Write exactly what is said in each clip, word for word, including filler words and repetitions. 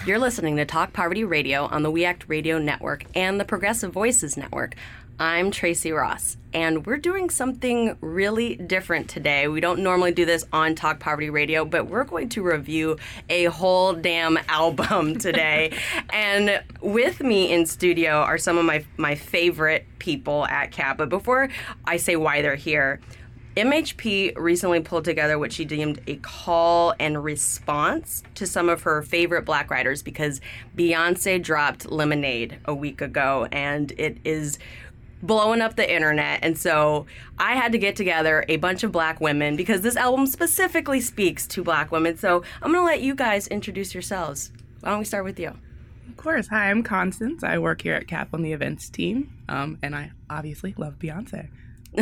You're listening to Talk Poverty Radio on the We Act Radio Network and the Progressive Voices Network. I'm Tracy Ross, and we're doing something really different today. We don't normally do this on Talk Poverty Radio, but we're going to review a whole damn album today. And with me in studio are some of my, my favorite people at C A P. But before I say why they're here, M H P recently pulled together what she deemed a call and response to some of her favorite Black writers, because Beyonce dropped Lemonade a week ago, and it is blowing up the internet. And so I had to get together a bunch of Black women because this album specifically speaks to Black women. So I'm going to let you guys introduce yourselves. Why don't we start with you? Of course. Hi, I'm Constance. I work here at C A P on the events team, um, and I obviously love Beyonce.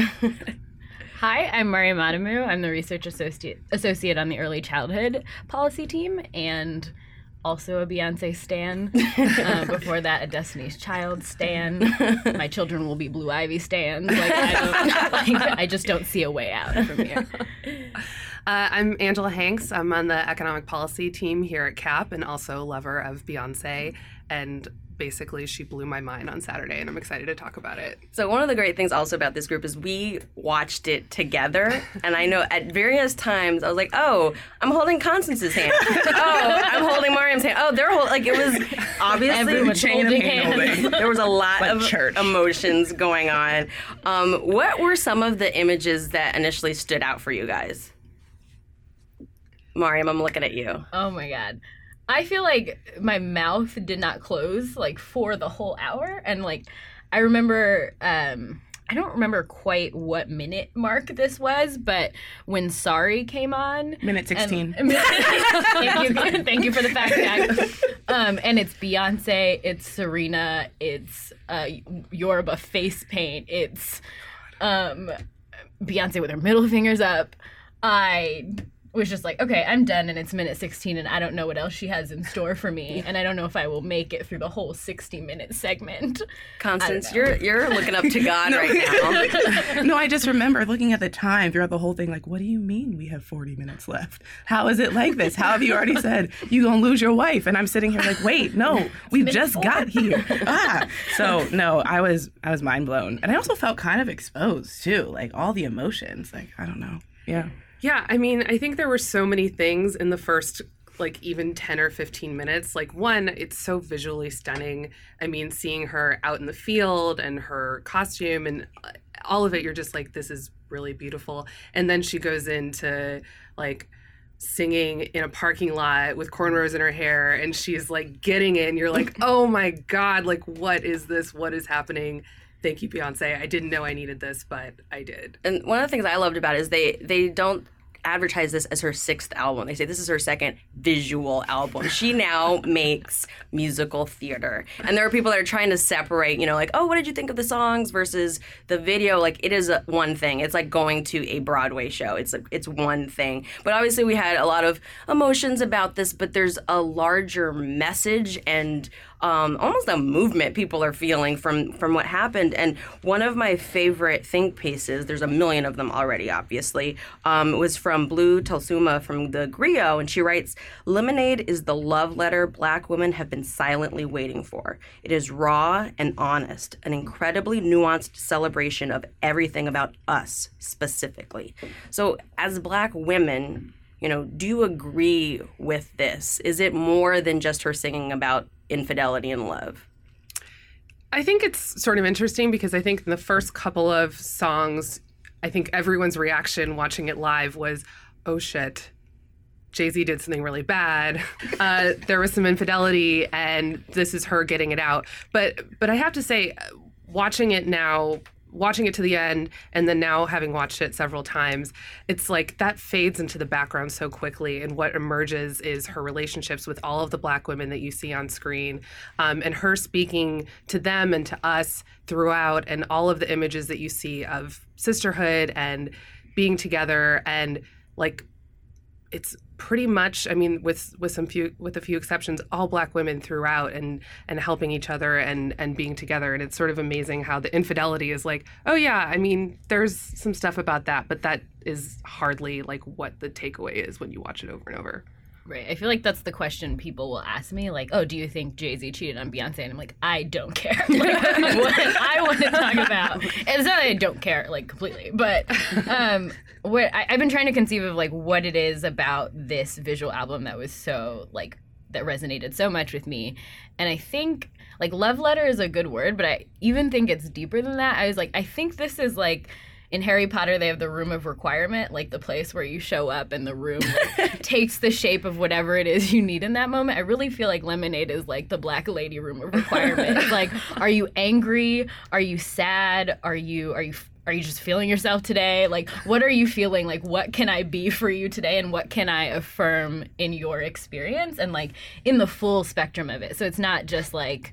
Hi, I'm Maria Madamu. I'm the research associate associate on the early childhood policy team, and also a Beyonce stan. uh, before that, a Destiny's Child stan. My children will be Blue Ivy stans. Like, I, don't, like, I just don't see a way out from here. Uh, I'm Angela Hanks. I'm on the economic policy team here at C A P and also a lover of Beyonce. And basically, she blew my mind on Saturday, and I'm excited to talk about it. So one of the great things also about this group is we watched it together, and I know at various times I was like, oh, I'm holding Constance's hand. Oh, I'm holding Mariam's hand. Oh, they're holding, like, it was obviously Everyone's holding hands. There was a lot Like of church. emotions going on. Um, what were some of the images that initially stood out for you guys? Mariam, I'm looking at you. Oh my God. I feel like my mouth did not close, like, for the whole hour. And, like, I remember, um, I don't remember quite what minute mark this was, but when Sorry came on. Minute sixteen. And, thank you. Thank you for the fact check. Um, and it's Beyonce, it's Serena, it's uh, Yoruba face paint, it's um, Beyonce with her middle fingers up. I was just like, okay, I'm done, and it's minute sixteen, and I don't know what else she has in store for me, and I don't know if I will make it through the whole sixty-minute segment. Constance, you're you're looking up to God No. right now. No, I just remember looking at the time throughout the whole thing, like, what do you mean we have forty minutes left? How is it like this? How have you already said you're going to lose your wife? And I'm sitting here like, wait, no, we just four. got here. Ah. So, no, I was I was mind blown. And I also felt kind of exposed, too, like all the emotions. Like, I don't know. Yeah. Yeah, I mean, I think there were so many things in the first, like, even ten or fifteen minutes. Like, one, it's so visually stunning. I mean, seeing her out in the field and her costume and all of it, you're just like, this is really beautiful. And then she goes into, like, singing in a parking lot with cornrows in her hair, and she's, like, getting it, and you're like, oh my God, like, what is this? What is happening? Thank you, Beyonce. I didn't know I needed this, but I did. And one of the things I loved about it is they they don't advertise this as her sixth album. They say this is her second visual album. She now makes musical theater. And there are people that are trying to separate, you know, like, oh, what did you think of the songs versus the video? Like, it is a, one thing. It's like going to a Broadway show. It's a, it's one thing. But obviously we had a lot of emotions about this, but there's a larger message and Um, almost a movement people are feeling from, from what happened. And one of my favorite think pieces, there's a million of them already, obviously, um, was from Blue Telsuma from the Griot. And she writes, Lemonade is the love letter Black women have been silently waiting for. It is raw and honest, an incredibly nuanced celebration of everything about us specifically. So as Black women, you know, do you agree with this? Is it more than just her singing about infidelity and love? I think it's sort of interesting because I think in the first couple of songs, I think everyone's reaction watching it live was, oh shit, Jay-Z did something really bad. Uh, there was some infidelity, and this is her getting it out. But but I have to say, watching it now, watching it to the end, and then now having watched it several times, it's like that fades into the background so quickly, and what emerges is her relationships with all of the Black women that you see on screen, um, and her speaking to them and to us throughout, and all of the images that you see of sisterhood and being together, and like it's pretty much, I mean, with with some few with a few exceptions, all Black women throughout, and and helping each other and and being together. And it's sort of amazing how the infidelity is like, oh yeah, I mean, there's some stuff about that, but that is hardly like what the takeaway is when you watch it over and over. Right. I feel like that's the question people will ask me, like, oh, do you think Jay-Z cheated on Beyonce? And I'm like, I don't care. Like, what I want to talk about. And it's not that I don't care, like, completely. But um, what I, I've been trying to conceive of, like, what it is about this visual album that was so, like, that resonated so much with me. And I think, like, love letter is a good word, but I even think it's deeper than that. I was like, I think this is, like, in Harry Potter, they have the room of requirement, like the place where you show up and the room like, takes the shape of whatever it is you need in that moment. I really feel like Lemonade is like the Black Lady room of requirement. It's like, are you angry? Are you sad? Are you are you are you just feeling yourself today? Like, what are you feeling? Like, what can I be for you today? And what can I affirm in your experience? And like in the full spectrum of it. So it's not just like,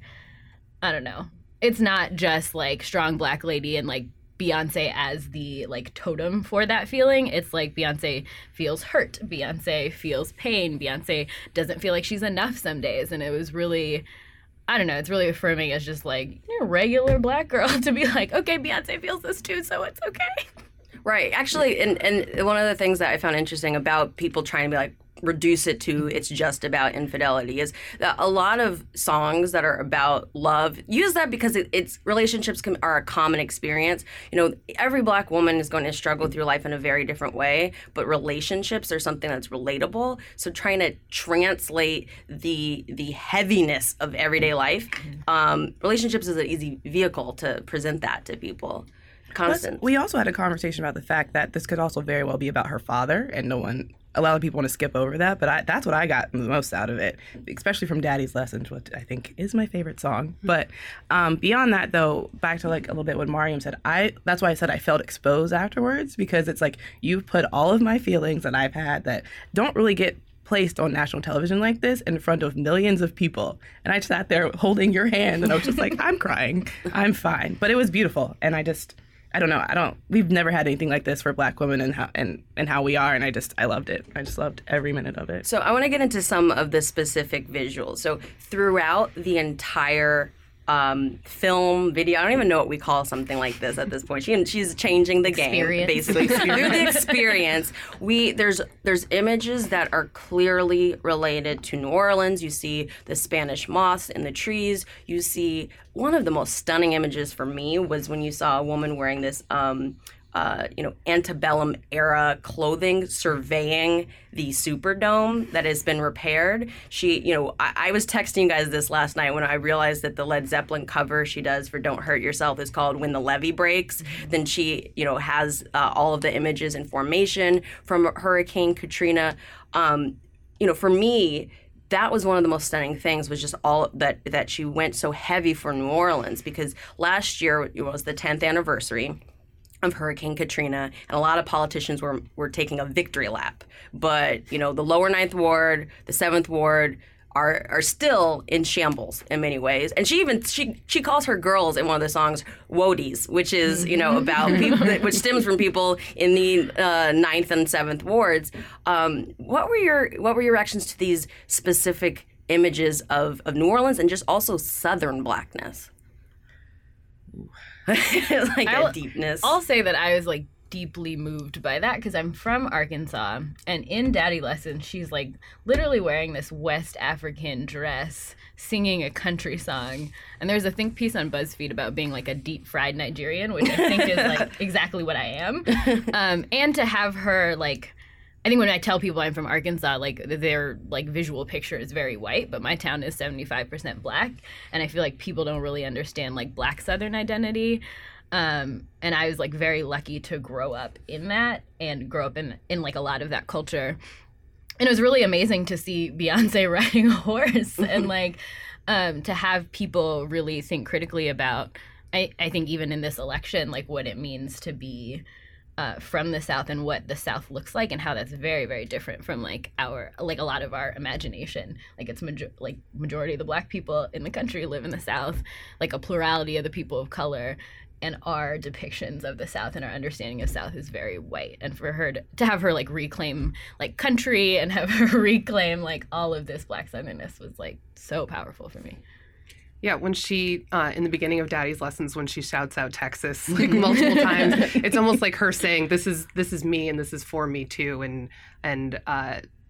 I don't know. It's not just like strong Black lady and like Beyonce as the like totem for that feeling. It's like Beyonce feels hurt. Beyonce feels pain. Beyonce doesn't feel like she's enough some days. And it was really, I don't know, it's really affirming as just like, you're a regular Black girl to be like, okay, Beyonce feels this too, so it's okay. Right. Actually, and, and one of the things that I found interesting about people trying to be like, reduce it to it's just about infidelity is that a lot of songs that are about love use that because it, it's relationships can, are a common experience. You know, every Black woman is going to struggle through life in a very different way, but relationships are something that's relatable. So trying to translate the the heaviness of everyday life, um, relationships is an easy vehicle to present that to people. Constant. We also had a conversation about the fact that this could also very well be about her father, and no one, a lot of people want to skip over that, but I, that's what I got the most out of it, especially from Daddy's Lessons, which I think is my favorite song. But um, beyond that, though, back to like a little bit what Mariam said, I that's why I said I felt exposed afterwards, because it's like you've put all of my feelings that I've had that don't really get placed on national television like this in front of millions of people. And I sat there holding your hand, and I was just like, I'm crying. I'm fine. But it was beautiful, and I just... I don't know. I don't. We've never had anything like this for Black women and how and, and how we are. And I just I loved it. I just loved every minute of it. So I want to get into some of the specific visuals. So throughout the entire um, film, video, I don't even know what we call something like this at this point. She she's changing the game Experience. basically through the experience. We there's there's images that are clearly related to New Orleans. You see the Spanish moss in the trees. You see one of the most stunning images for me was when you saw a woman wearing this. Um, Uh, you know, antebellum era clothing, surveying the Superdome that has been repaired. She, you know, I, I was texting you guys this last night when I realized that the Led Zeppelin cover she does for "Don't Hurt Yourself" is called "When the Levee Breaks." Mm-hmm. Then she, you know, has uh, all of the images in formation from Hurricane Katrina. Um, you know, for me, that was one of the most stunning things, was just all that that she went so heavy for New Orleans, because last year it was the tenth anniversary of Hurricane Katrina, and a lot of politicians were were taking a victory lap. But, you know, the lower Ninth Ward, the Seventh Ward are are still in shambles in many ways. And she even she she calls her girls in one of the songs Wodies, which is, you know, about people, which stems from people in the uh, Ninth and Seventh Wards. Um, what were your what were your reactions to these specific images of, of New Orleans and just also Southern Blackness? like I'll, a deepness. I'll say that I was like deeply moved by that because I'm from Arkansas, and in Daddy Lessons she's like literally wearing this West African dress, singing a country song, and there's a think piece on BuzzFeed about being like a deep fried Nigerian, which I think is like exactly what I am. Um, and to have her like, I think when I tell people I'm from Arkansas, like their like visual picture is very white, but my town is seventy-five percent Black, and I feel like people don't really understand like Black Southern identity. Um, and I was like very lucky to grow up in that and grow up in in like a lot of that culture. And it was really amazing to see Beyonce riding a horse and like um, to have people really think critically about, I, I think even in this election, like what it means to be Uh, from the South and what the South looks like and how that's very, very different from like our, like a lot of our imagination. Like it's major- like majority of the Black people in the country live in the South, like a plurality of the people of color, and our depictions of the South and our understanding of South is very white. And for her to, to have her like reclaim like country and have her reclaim like all of this Black Southernness was like so powerful for me. Yeah, when she, uh, in the beginning of Daddy's Lessons, when she shouts out Texas like multiple times, it's almost like her saying, "This is this is me, and this is for me too." And and uh,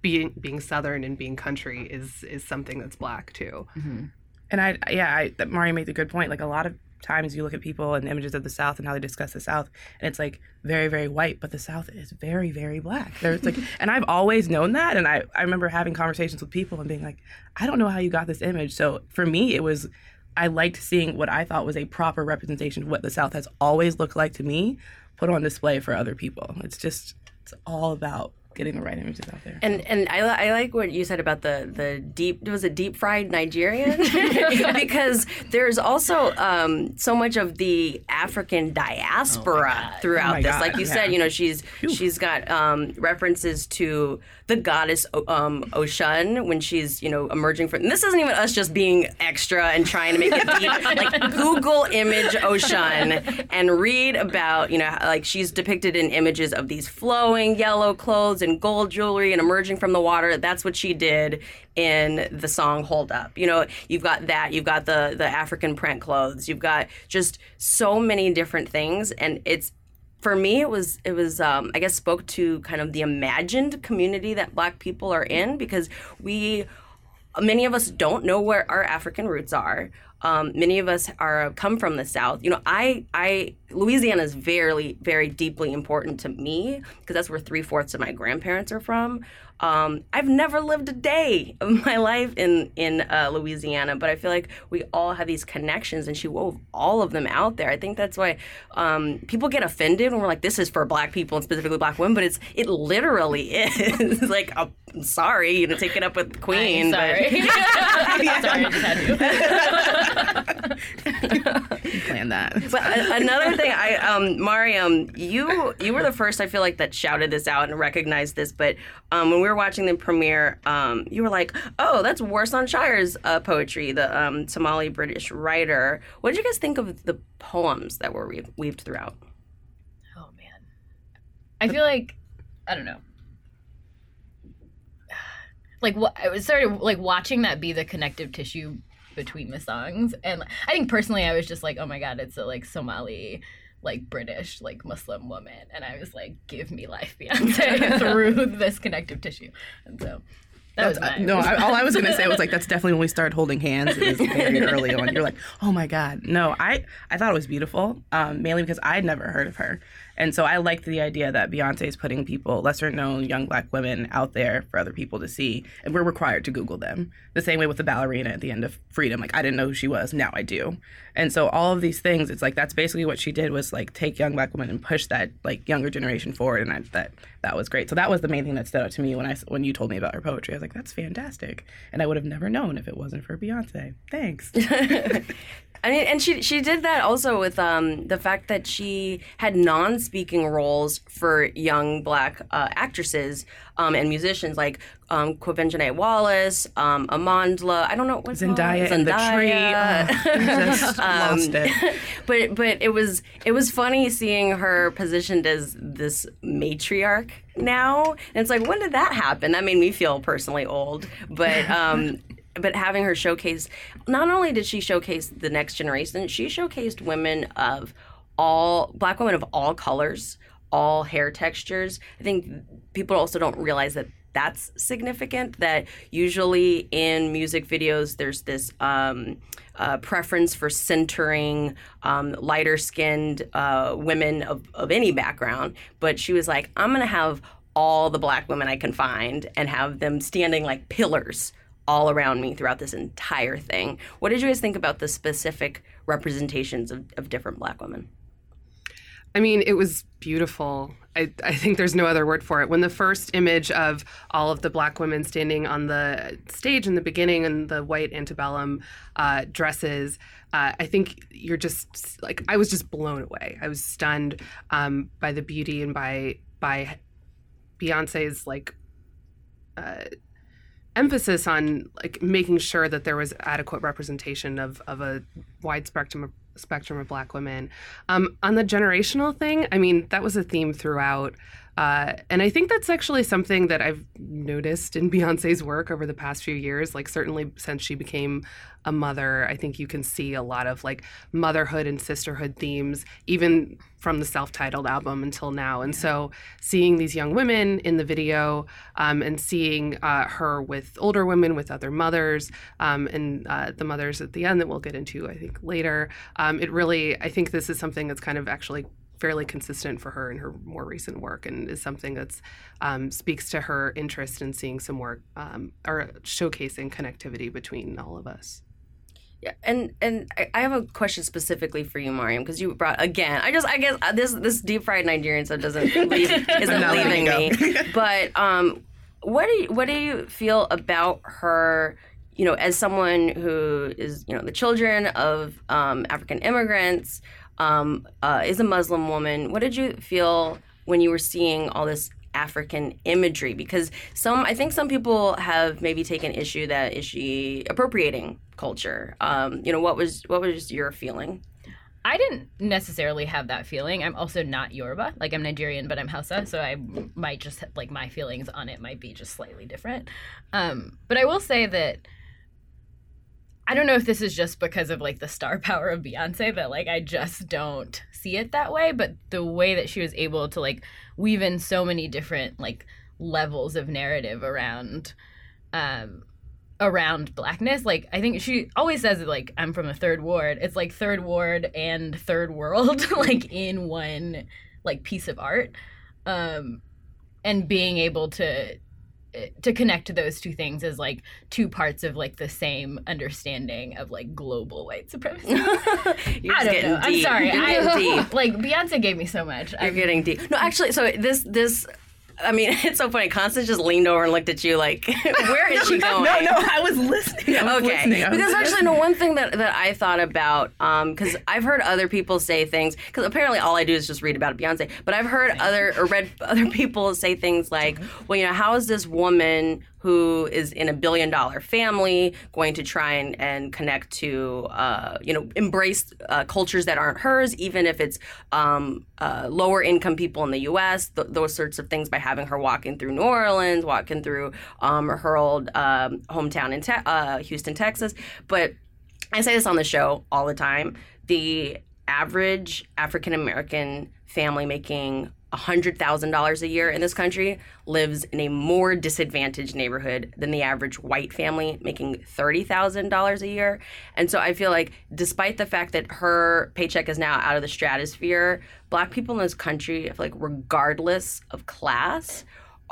being being Southern and being country is is something that's Black too. Mm-hmm. And I, yeah, I, that Mario made a good point. Like a lot of times you look at people and images of the South and how they discuss the South, and it's like very, very white, but the South is very, very Black. There's like, and I've always known that. And I, I remember having conversations with people and being like, I don't know how you got this image. So for me, it was, I liked seeing what I thought was a proper representation of what the South has always looked like to me, put on display for other people. It's just, it's all about getting the right images out there. And and I, li- I like what you said about the, the deep, was it deep fried Nigerian? Because there's also um, so much of the African diaspora oh throughout oh this. God, Like you yeah. said, you know, she's Phew. she's got um, references to the goddess um, Oshun when she's, you know, emerging from, and this isn't even us just being extra and trying to make it deep. Like Google image Oshun and read about, you know, how, like she's depicted in images of these flowing yellow clothes and gold jewelry and emerging from the water. That's what she did in the song Hold Up. You know, you've got that, you've got the the African print clothes, you've got just so many different things, and it's, for me, it was, it was um, I guess, spoke to kind of the imagined community that Black people are in, because we, many of us don't know where our African roots are. Um, many of us are come from the South. You know, I, I Louisiana is very, very deeply important to me because that's where three fourths of my grandparents are from. Um, I've never lived a day of my life in in uh, Louisiana, but I feel like we all have these connections, and she wove all of them out there. I think that's why um, people get offended when we're like, "This is for Black people and specifically Black women," but it's it literally is. Like, I'm sorry, you know, take it up with the Queen. I'm sorry. But, sorry, I just had to. You planned that. But a- another thing, I um, Mariam, you you were the first, I feel like, that shouted this out and recognized this. But um, when we were watching the premiere, um, you were like, "Oh, that's Warsan Shire's uh, poetry," the um, Somali British writer. What did you guys think of the poems that were we- weaved throughout? Oh man, I feel like I don't know. Like what I was started like watching that be the connective tissue between the songs, and I think personally I was just like, oh my god, it's a like Somali, like British, like Muslim woman, and I was like, give me life, Beyonce, through this connective tissue, and so. That was That's- my uh, no, I, all I was going to say was like that's definitely when we started holding hands. It was very early on. You're like, oh my god. No, I I thought it was beautiful, um, mainly because I'd never heard of her, and so I liked the idea that Beyonce is putting people, lesser known young Black women, out there for other people to see, and we're required to Google them. The same way with the ballerina at the end of Freedom. Like I didn't know who she was, now I do, and so all of these things, it's like that's basically what she did was like take young Black women and push that like younger generation forward, and I, that that was great. So that was the main thing that stood out to me when I when you told me about her poetry. I was like, that's fantastic, and I would have never known if it wasn't for Beyonce. Thanks. I mean, and she she did that also with um, the fact that she had non-speaking roles for young Black uh, actresses um, and musicians like um, Quvenzhané Wallace, um, Amandla. I don't know what's Zendaya and the tree. Oh, just lost it. But but it was it was funny seeing her positioned as this matriarch now, and it's like, when did that happen? That made me feel personally old, but. Um, But having her showcase, not only did she showcase the next generation, she showcased women of all, Black women of all colors, all hair textures. I think people also don't realize that that's significant, that usually in music videos there's this um, uh, preference for centering um, lighter skinned uh, women of, of any background. But she was like, I'm going to have all the Black women I can find and have them standing like pillars all around me throughout this entire thing. What did you guys think about the specific representations of, of different Black women? I mean, it was beautiful. I, I think there's no other word for it. When the first image of all of the Black women standing on the stage in the beginning in the white antebellum uh, dresses, uh, I think you're just like, I was just blown away. I was stunned um, by the beauty and by by Beyonce's like uh, emphasis on like making sure that there was adequate representation of of a wide spectrum of spectrum of Black women. Um, on the generational thing, I mean, that was a theme throughout. Uh, and I think that's actually something that I've noticed in Beyonce's work over the past few years. Like certainly since she became a mother, I think you can see a lot of like motherhood and sisterhood themes, even from the self-titled album until now. And so seeing these young women in the video um, and seeing uh, her with older women, with other mothers, um, and uh, the mothers at the end that we'll get into, I think, later, um, it really, I think this is something that's kind of actually fairly consistent for her in her more recent work, and is something that's um, speaks to her interest in seeing some more um, or showcasing connectivity between all of us. Yeah, and and I I have a question specifically for you, Mariam, because you brought again. I just I guess uh, this this deep fried Nigerian stuff doesn't leave, isn't not leaving letting me. go. But um, what do you, what do you feel about her? You know, as someone who is, you know, the children of um, African immigrants, um, uh, is a Muslim woman. What did you feel when you were seeing all this African imagery? Because some, I think some people have maybe taken issue that is she appropriating culture. Um, you know, what was what was your feeling? I didn't necessarily have that feeling. I'm also not Yoruba. Like, I'm Nigerian, but I'm Hausa, so I might just, like, my feelings on it might be just slightly different. Um, but I will say that I don't know if this is just because of, like, the star power of Beyonce, that, like, I just don't see it that way. But the way that she was able to, like, weave in so many different, like, levels of narrative around um, around Blackness. Like, I think she always says that, like, I'm from the Third Ward. It's, like, Third Ward and Third World, like, in one, like, piece of art. Um, and being able to... to connect to those two things as like two parts of like the same understanding of like global white supremacy. You're I don't know. deep. I'm sorry. You're I, getting deep. Like Beyonce gave me so much. You're I'm, getting deep. No, actually, so this this. I mean, it's so funny. Constance just leaned over and looked at you like, where is she going? No, no, I was listening. I was Okay. listening. I was Because actually, listening. no, one thing that, that I thought about, because I've heard other people say things, because apparently all I do is just read about Beyonce, but I've heard other, or read other people say things like, well, you know, how is this woman who is in a billion dollar family going to try and, and connect to, uh, you know, embrace uh, cultures that aren't hers, even if it's um, uh, lower income people in the U S, th- those sorts of things, by having her walking through New Orleans, walking through um, her old um, hometown in te- uh, Houston, Texas. But I say this on the show all the time. The average African American family making one hundred thousand dollars a year in this country lives in a more disadvantaged neighborhood than the average white family making thirty thousand dollars a year. And so I feel like despite the fact that her paycheck is now out of the stratosphere, Black people in this country, I feel like regardless of class,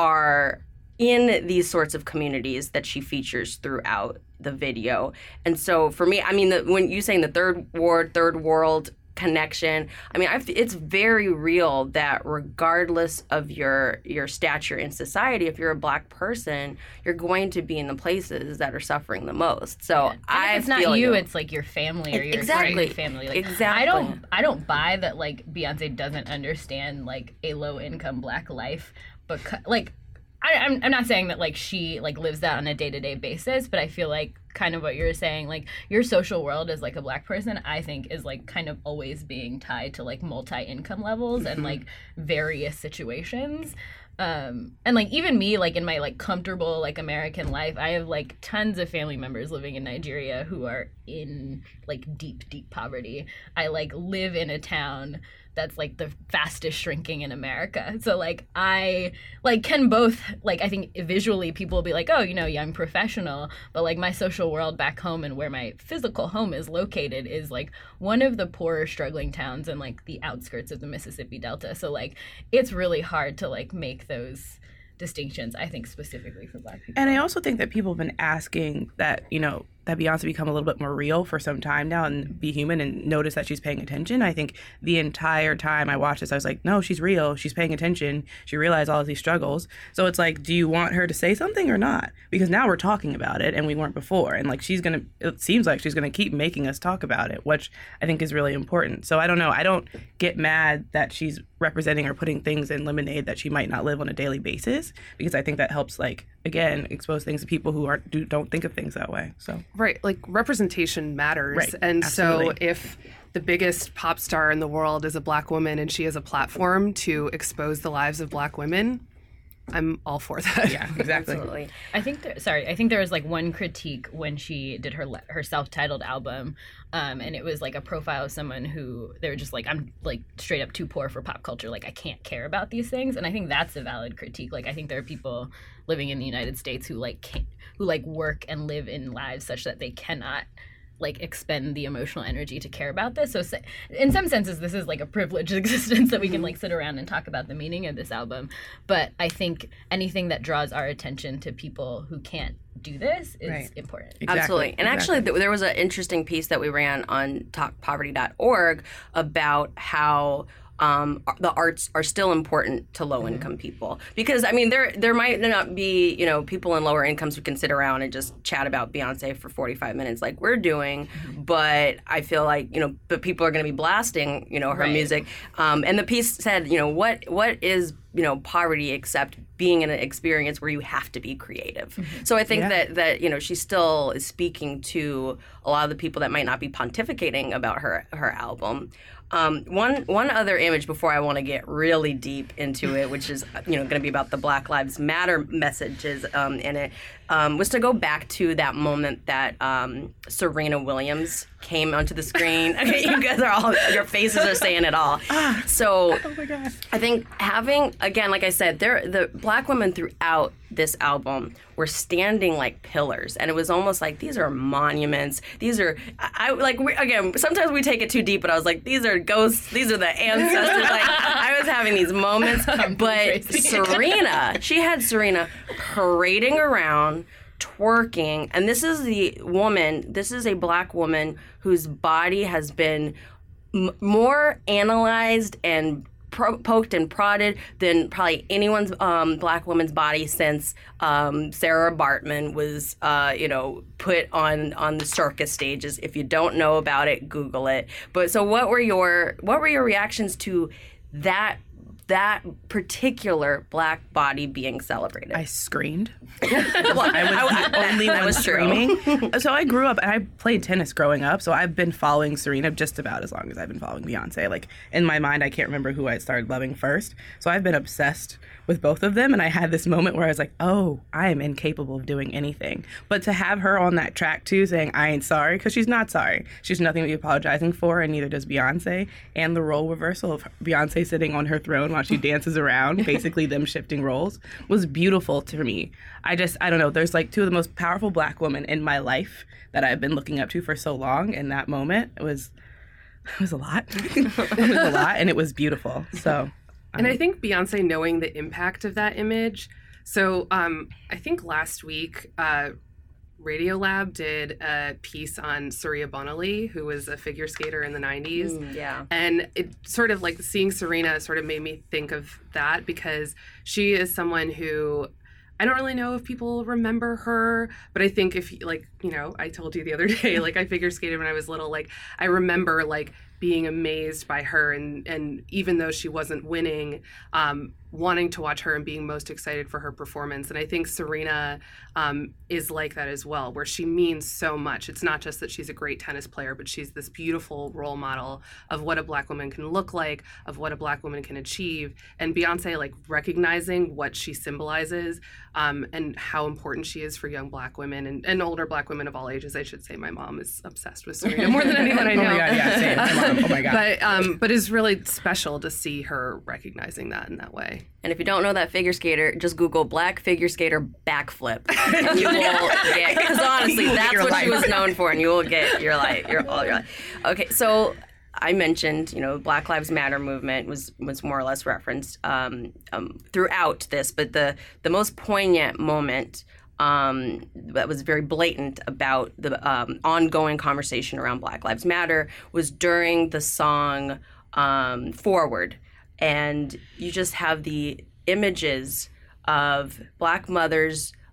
are in these sorts of communities that she features throughout the video. And so for me, I mean, the, when you saying the third ward, third world connection, I mean, I've, it's very real that regardless of your your stature in society, if you're a Black person, you're going to be in the places that are suffering the most. So and I if it's not feel you, you. it's like your family or your Exactly. extended family. Like, Exactly. I don't, I don't buy that like Beyonce doesn't understand like a low income Black life, because like. I, I'm, I'm not saying that like she like lives that on a day-to-day basis, but I feel like kind of what you're saying, like your social world as like a Black person, I think is like kind of always being tied to like multi-income levels and like various situations. Um, and like even me, like in my like comfortable like American life, I have like tons of family members living in Nigeria who are in like deep, deep poverty. I like live in a town that's like the fastest shrinking in America. So like I like can both like I think visually people will be like, oh, you know, young professional, but like my social world back home and where my physical home is located is like one of the poorer struggling towns in like the outskirts of the Mississippi Delta. So like it's really hard to like make those distinctions, I think, specifically for Black people. And I also think that people have been asking that, you know, that Beyonce become a little bit more real for some time now and be human and notice that she's paying attention. I think the entire time I watched this, I was like, no, she's real. She's paying attention. She realized all of these struggles. So it's like, do you want her to say something or not? Because now we're talking about it and we weren't before. And like, she's going to, it seems like she's going to keep making us talk about it, which I think is really important. So I don't know. I don't get mad that she's representing or putting things in Lemonade that she might not live on a daily basis, because I think that helps like again, expose things to people who aren't do, don't think of things that way. So Right, like representation matters. Right, And absolutely. so if the biggest pop star in the world is a black woman and she has a platform to expose the lives of black women, I'm all for that. yeah, exactly. Absolutely. I think there, sorry, I think there was like one critique when she did her le- her self-titled album, um, and it was like a profile of someone who they were just like, I'm like straight up too poor for pop culture, like I can't care about these things, and I think that's a valid critique. Like I think there are people living in the United States who like can't, who like work and live in lives such that they cannot like expend the emotional energy to care about this. So in some senses this is like a privileged existence that we can like sit around and talk about the meaning of this album, but I think anything that draws our attention to people who can't do this is Right. important. Exactly, Absolutely. And actually, exactly. th- there was an interesting piece that we ran on talk poverty dot org about how um, the arts are still important to low-income people. Because, I mean, there there might not be, you know, people in lower incomes who can sit around and just chat about Beyonce for forty-five minutes like we're doing. But I feel like, you know, but people are going to be blasting, you know, her Right. music. Um, and the piece said, you know, what what is, you know, poverty except being in an experience where you have to be creative. So I think Yeah. that, that, you know, she still is speaking to a lot of the people that might not be pontificating about her her album. Um, one one other image before I want to get really deep into it, which is you know going to be about the Black Lives Matter messages um, in it, um, was to go back to that moment that um, Serena Williams came onto the screen. Okay, you guys are all your faces are saying it all. So Oh my God. I think having, again, like I said, there the black women throughout this album were standing like pillars, and it was almost like these are monuments. These are, I, I like we, again. Sometimes we take it too deep, but I was like, these are ghosts. These are the ancestors. Like I was having these moments, but Tracy. Serena, she had Serena parading around, twerking, and this is the woman. This is a black woman whose body has been m- more analyzed and pro- poked and prodded than probably anyone's um, black woman's body since um, Sarah Bartman was, uh, you know, put on on the circus stages. If you don't know about it, Google it. But so, what were your what were your reactions to that? That particular black body being celebrated. I screamed. Well, I was the only that one was true. screaming. So I grew up, and I played tennis growing up, so I've been following Serena just about as long as I've been following Beyonce. Like, in my mind, I can't remember who I started loving first. So I've been obsessed with both of them, and I had this moment where I was like, oh, I am incapable of doing anything. But to have her on that track, too, saying, I ain't sorry, because she's not sorry. She's nothing to be apologizing for, and neither does Beyonce. And the role reversal of Beyonce sitting on her throne while she dances around, basically them shifting roles, was beautiful to me. I just, I don't know, there's like two of the most powerful black women in my life that I've been looking up to for so long, and that moment, it was, it was a lot. It was a lot, and it was beautiful, so... And I think Beyonce knowing the impact of that image. So um, I think last week, uh, Radiolab did a piece on Surya Bonali, who was a figure skater in the nineties. Mm, yeah. And it sort of like seeing Serena sort of made me think of that because she is someone who I don't really know if people remember her, but I think if like, you know, I told you the other day, like I figure skated when I was little, like I remember like being amazed by her and, and even though she wasn't winning, um, wanting to watch her and being most excited for her performance. And I think Serena um, is like that as well, where she means so much. It's not just that she's a great tennis player, but she's this beautiful role model of what a black woman can look like, of what a black woman can achieve. And Beyonce, like recognizing what she symbolizes um, and how important she is for young black women and, and older black women of all ages. I should say my mom is obsessed with Serena more than anyone I know. Oh my God, yeah, same. My mom. Oh my God. But, um, but it's really special to see her recognizing that in that way. And if you don't know that figure skater, just Google black figure skater backflip. And you will get, because honestly, that's your what life. she was known for, and you will get your life, your all your life. Okay, so I mentioned, you know, Black Lives Matter movement was was more or less referenced um, um, throughout this, but the the most poignant moment um, that was very blatant about the um, ongoing conversation around Black Lives Matter was during the song um, Forward. And you just have the images of black mothers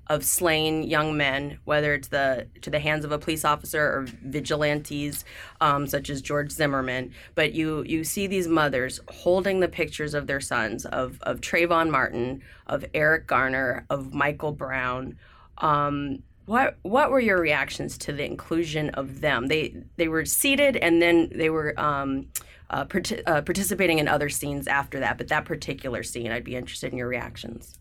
of slain young men, whether it's the to the hands of a police officer or vigilantes um, such as George Zimmerman. But you you see these mothers holding the pictures of their sons, of of Trayvon Martin, of Eric Garner, of Michael Brown. Um, what what were your reactions to the inclusion of them? They they were seated and then they were um, uh, part- uh, participating in other scenes after that. But that particular scene, I'd be interested in your reactions.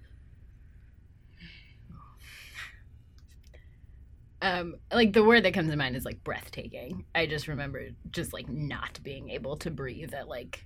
Um, like the word that comes to mind is like breathtaking. I just remember just like not being able to breathe at like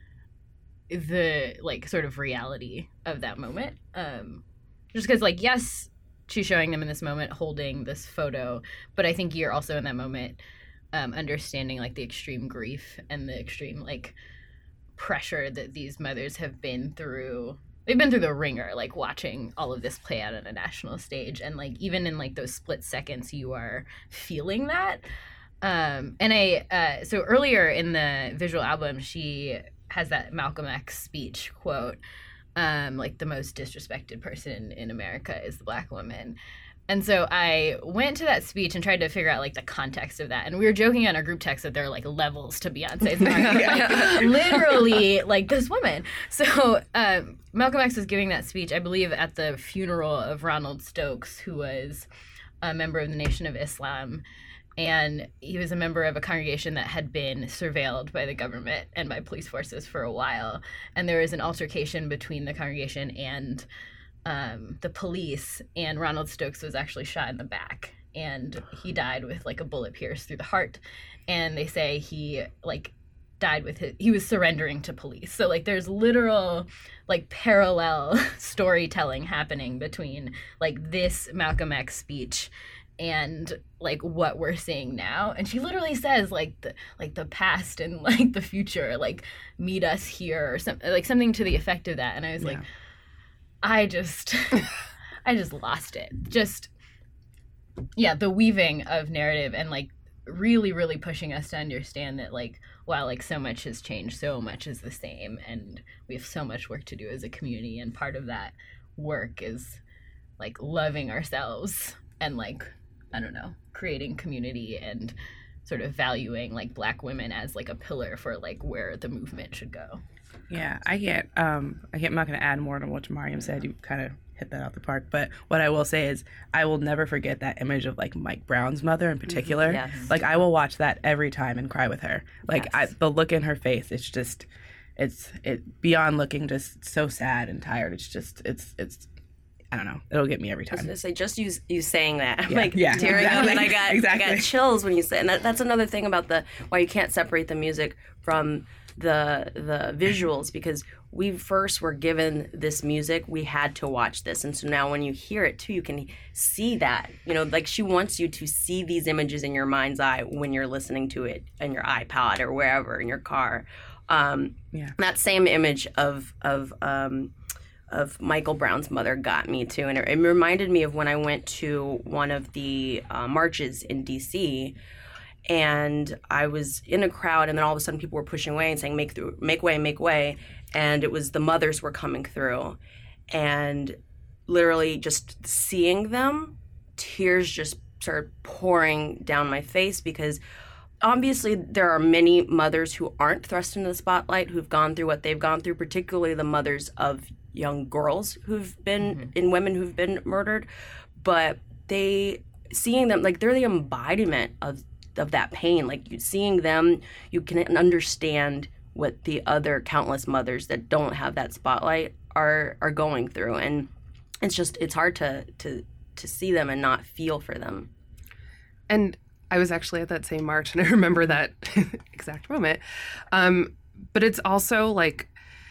the like sort of reality of that moment. Um, just because like yes, she's showing them in this moment holding this photo, but I think you're also in that moment um, understanding like the extreme grief and the extreme like pressure that these mothers have been through. They've been through the ringer, like watching all of this play out on a national stage, and like even in like those split seconds, you are feeling that. Um, and I uh, so earlier in the visual album, she has that Malcolm X speech quote, um, like the most disrespected person in America is the Black woman. And so I went to that speech and tried to figure out like the context of that. And we were joking on our group text that there are like levels to Beyonce's like, literally like this woman. So um, Malcolm X was giving that speech, I believe, at the funeral of Ronald Stokes, who was a member of the Nation of Islam. And he was a member of a congregation that had been surveilled by the government and by police forces for a while. And there was an altercation between the congregation and Um, the police, and Ronald Stokes was actually shot in the back, and he died with like a bullet pierced through the heart. And they say he like died with his, he was surrendering to police. So like there's literal like parallel storytelling happening between like this Malcolm X speech and like what we're seeing now. And she literally says like the like the past and like the future like meet us here, or something like something to the effect of that. And I was yeah. like, I just, I just lost it. Just, yeah, the weaving of narrative and like really, really pushing us to understand that like, wow, like so much has changed, so much is the same, and we have so much work to do as a community. And part of that work is like loving ourselves and like, I don't know, creating community and sort of valuing like Black women as like a pillar for like where the movement should go. Yeah, I can't. Um, I can't. I'm not going to add more to what Mariam said. You kind of hit that out the park. But what I will say is, I will never forget that image of like Mike Brown's mother in particular. Yes. Like I will watch that every time and cry with her. Like Yes. I, the look in her face, it's just, it's it beyond looking just so sad and tired. It's just, it's it's. I don't know. It'll get me every I was time. gonna say, just you, you saying that, I'm Yeah, like yeah, tearing exactly, up, and I got exactly. I got chills when you said. And that, that's another thing about the why you can't separate the music from the the visuals, because we first were given this music, we had to watch this, and so now when you hear it too, you can see that. You know, like she wants you to see these images in your mind's eye when you're listening to it in your iPod or wherever in your car. Um, Yeah. That same image of of um, of Michael Brown's mother got me too, and it, it reminded me of when I went to one of the uh, marches in D C, and I was in a crowd, and then all of a sudden people were pushing away and saying, "Make through, make way, make way," and it was the mothers were coming through, and literally just seeing them, tears just started pouring down my face, because obviously there are many mothers who aren't thrust into the spotlight, who've gone through what they've gone through, particularly the mothers of young girls who've been mm-hmm. and women who've been murdered, but they seeing them, like they're the embodiment of of that pain. Like you seeing them, you can understand what the other countless mothers that don't have that spotlight are are going through, and it's just it's hard to to to see them and not feel for them. And I was actually at that same march, and I remember that exact moment. Um, but it's also like,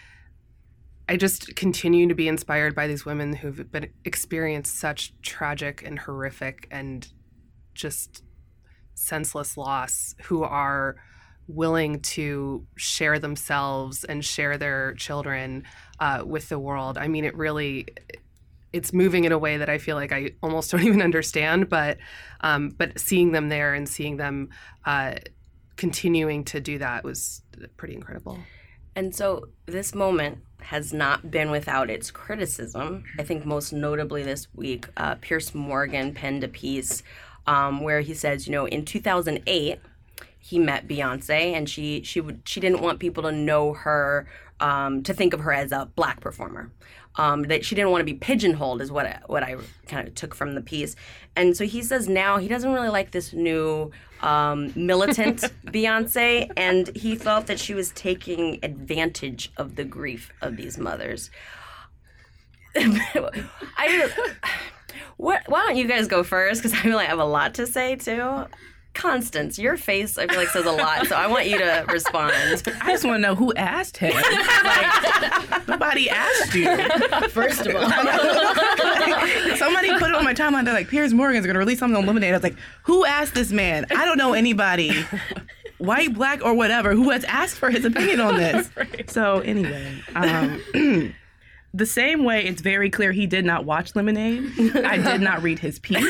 I just continue to be inspired by these women who've been experienced such tragic and horrific and just senseless loss, who are willing to share themselves and share their children uh, with the world. I mean, it really, it's moving in a way that I feel like I almost don't even understand, but um, but seeing them there and seeing them uh, continuing to do that was pretty incredible. And so this moment has not been without its criticism. I think most notably this week, uh, Piers Morgan penned a piece um, where he says, you know, in two thousand eight, he met Beyonce, and she she would she didn't want people to know her, um, to think of her as a black performer. Um, that she didn't want to be pigeonholed is what I, what I kind of took from the piece. And so he says now he doesn't really like this new um, militant Beyonce, and he felt that she was taking advantage of the grief of these mothers. I what? Why don't you guys go first? Because I feel like I have a lot to say too. Constance, your face, I feel like, says a lot, so I want you to respond. I just want to know who asked him. Like, nobody asked you. First of all. Like, somebody put it on my timeline. They're like, Piers Morgan's going to release something on Lemonade. I was like, who asked this man? I don't know anybody, white, black, or whatever, who has asked for his opinion on this. Right. So anyway, um, the same way it's very clear he did not watch Lemonade, I did not read his piece.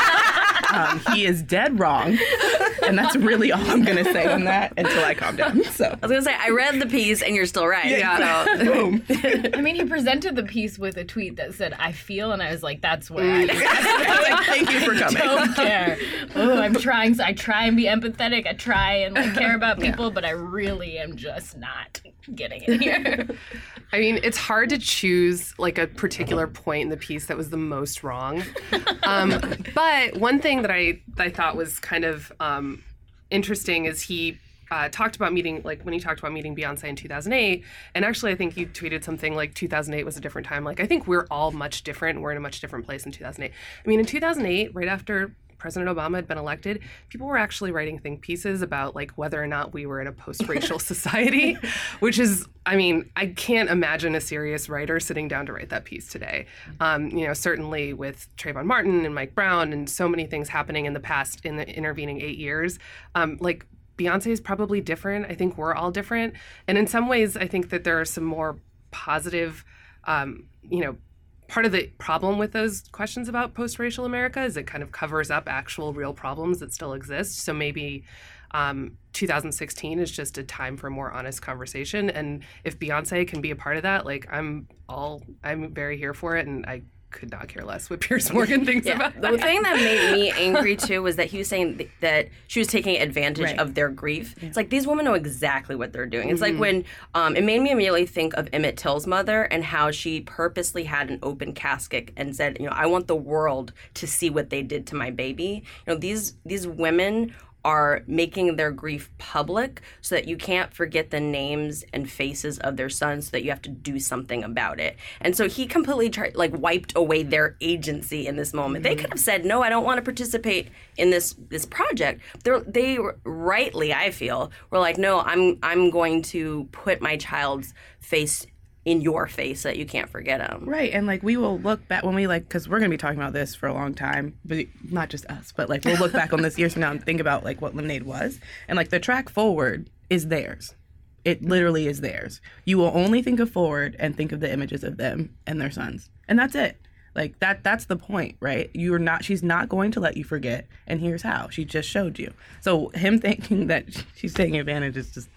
Um, he is dead wrong, and that's really all I'm going to say on that until I calm down. So I was going to say, I read the piece, and you're still right. Yeah. So. Boom. I mean, he presented the piece with a tweet that said, I feel, and I was like, that's where I like, thank you for coming. don't care. Oh, I'm trying, I try and be empathetic, I try and like care about people, yeah. but I really am just not getting it here. I mean, it's hard to choose like a particular point in the piece that was the most wrong. Um, but one thing that I I thought was kind of um, interesting is he uh, talked about meeting, like when he talked about meeting Beyonce in two thousand eight, and actually I think you tweeted something like two thousand eight was a different time. Like I think we're all much different. We're in a much different place in two thousand eight. I mean, in two thousand eight, right after President Obama had been elected, people were actually writing think pieces about like whether or not we were in a post-racial society, which is, I mean, I can't imagine a serious writer sitting down to write that piece today. Um, you know, certainly with Trayvon Martin and Mike Brown and so many things happening in the past, in the intervening eight years, um, like Beyonce is probably different. I think we're all different. And in some ways, I think that there are some more positive, um, you know, part of the problem with those questions about post-racial America is it kind of covers up actual real problems that still exist. So maybe um, two thousand sixteen is just a time for more honest conversation. And if Beyonce can be a part of that, like I'm all, I'm very here for it. And I could not care less what Piers Morgan thinks yeah. about that. The thing that made me angry too was that he was saying th- that she was taking advantage right. of their grief. Yeah. It's like these women know exactly what they're doing. It's mm-hmm. like when um, it made me immediately think of Emmett Till's mother and how she purposely had an open casket and said, you know, I want the world to see what they did to my baby. You know, these these women are making their grief public so that you can't forget the names and faces of their sons, so that you have to do something about it. And so he completely tried, like wiped away their agency in this moment. Mm-hmm. They could have said, no, I don't want to participate in this this project. They're, they rightly, I feel, were like, no, I'm I'm going to put my child's face in your face so that you can't forget them. Right, and like we will look back when we like, because we're going to be talking about this for a long time, but not just us, but like we'll look back on this years from now and think about like what Lemonade was. And like the track Forward is theirs. It literally is theirs. You will only think of Forward and think of the images of them and their sons. And that's it. Like that that's the point, right? You're not she's not going to let you forget, and here's how. She just showed you. So him thinking that she's taking advantage is just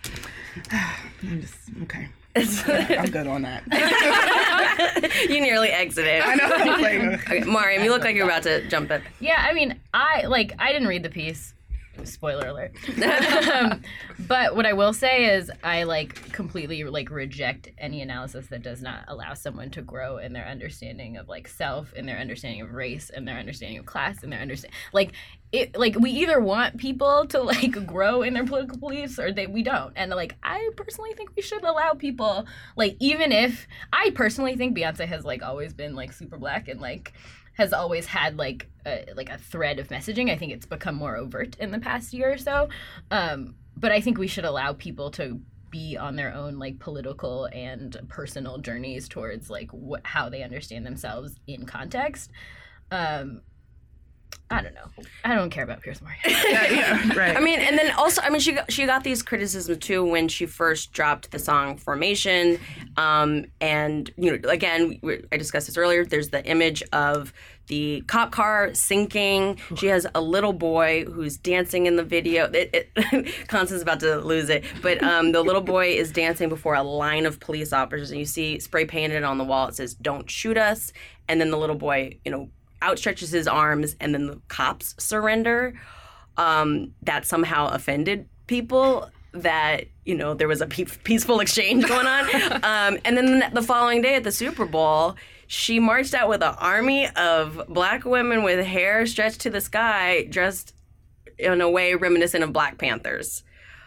I'm just okay. Yeah, I'm good on that. You nearly exited. I know. Like, okay, Mariam, you look like you're about to jump in. Yeah, I mean, I like I didn't read the piece. Spoiler alert. um, but what I will say is I like completely like reject any analysis that does not allow someone to grow in their understanding of like self, in their understanding of race, in their understanding of class, in their understand like it like we either want people to like grow in their political beliefs or they we don't. And like I personally think we should allow people, like, even if I personally think Beyonce has like always been like super black and like has always had like a, like a thread of messaging. I think it's become more overt in the past year or so. Um, but I think we should allow people to be on their own like political and personal journeys towards like wh- how they understand themselves in context. Um, I don't know. I don't care about Piers Morgan. yeah, yeah, right. I mean, and then also, I mean, she got, she got these criticisms too when she first dropped the song Formation. Um, and, you know, again, we- I discussed this earlier. There's the image of the cop car sinking. She has a little boy who's dancing in the video. It, it, Constance's about to lose it. But um, the little boy is dancing before a line of police officers. And you see spray painted on the wall. It says, "Don't shoot us." And then the little boy, you know, outstretches his arms. And then the cops surrender. Um, that somehow offended people. That, you know, there was a pe- peaceful exchange going on. Um, and then the following day at the Super Bowl, she marched out with an army of black women with hair stretched to the sky, dressed in a way reminiscent of Black Panthers.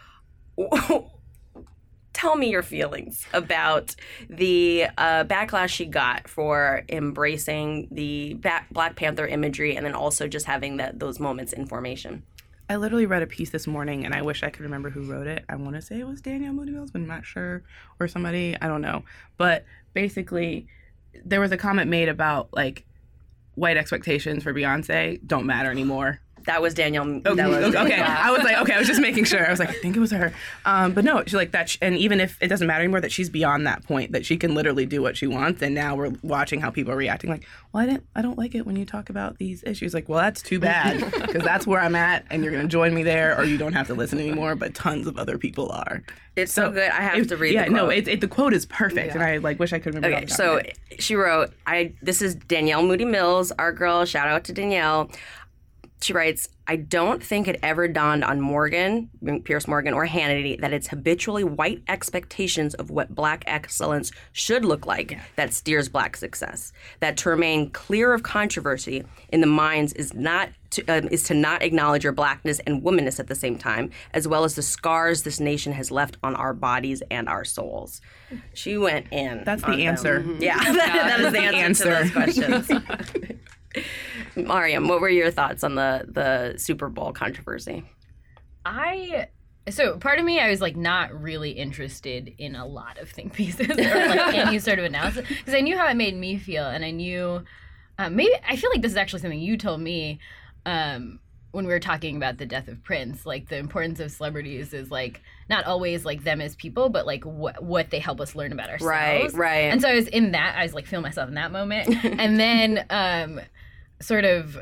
Tell me your feelings about the uh, backlash she got for embracing the ba- Black Panther imagery and then also just having that those moments in formation. I literally read a piece this morning, and I wish I could remember who wrote it. I want to say it was Danielle Moody Mills, but I'm not sure, or somebody, I don't know. But basically, there was a comment made about, like, white expectations for Beyonce don't matter anymore. That was Danielle. Okay, That was, okay. I was like, okay, I was just making sure. I was like, I think it was her. Um, but no, she's like that. And even if it doesn't matter anymore, that she's beyond that point, that she can literally do what she wants. And now we're watching how people are reacting. Like, well, I didn't, I don't like it when you talk about these issues. Like, well, that's too bad because that's where I'm at, and you're gonna join me there, or you don't have to listen anymore. But tons of other people are. It's so, so good. I have it, to read. Yeah, the quote. no, it, it, the quote is perfect, Yeah. and I like wish I could remember. Okay, so she wrote, "I this is Danielle Moody Mills, our girl. Shout out to Danielle." She writes, "I don't think it ever dawned on Morgan, Pierce Morgan, or Hannity that it's habitually white expectations of what black excellence should look like yeah. that steers black success. That to remain clear of controversy in the minds is not to, um, is to not acknowledge your blackness and womanness at the same time, as well as the scars this nation has left on our bodies and our souls." She went in. That's the answer. Mm-hmm. Yeah, that, that is the answer, answer. to those questions. Mariam, what were your thoughts on the the Super Bowl controversy? I so part of me I was like not really interested in a lot of think pieces or like any sort of analysis because I knew how it made me feel, and I knew um, maybe I feel like this is actually something you told me um, when we were talking about the death of Prince. Like the importance of celebrities is like not always like them as people, but like what what they help us learn about ourselves. Right, right. And so I was in that. I was like feeling myself in that moment, and then. Um, sort of,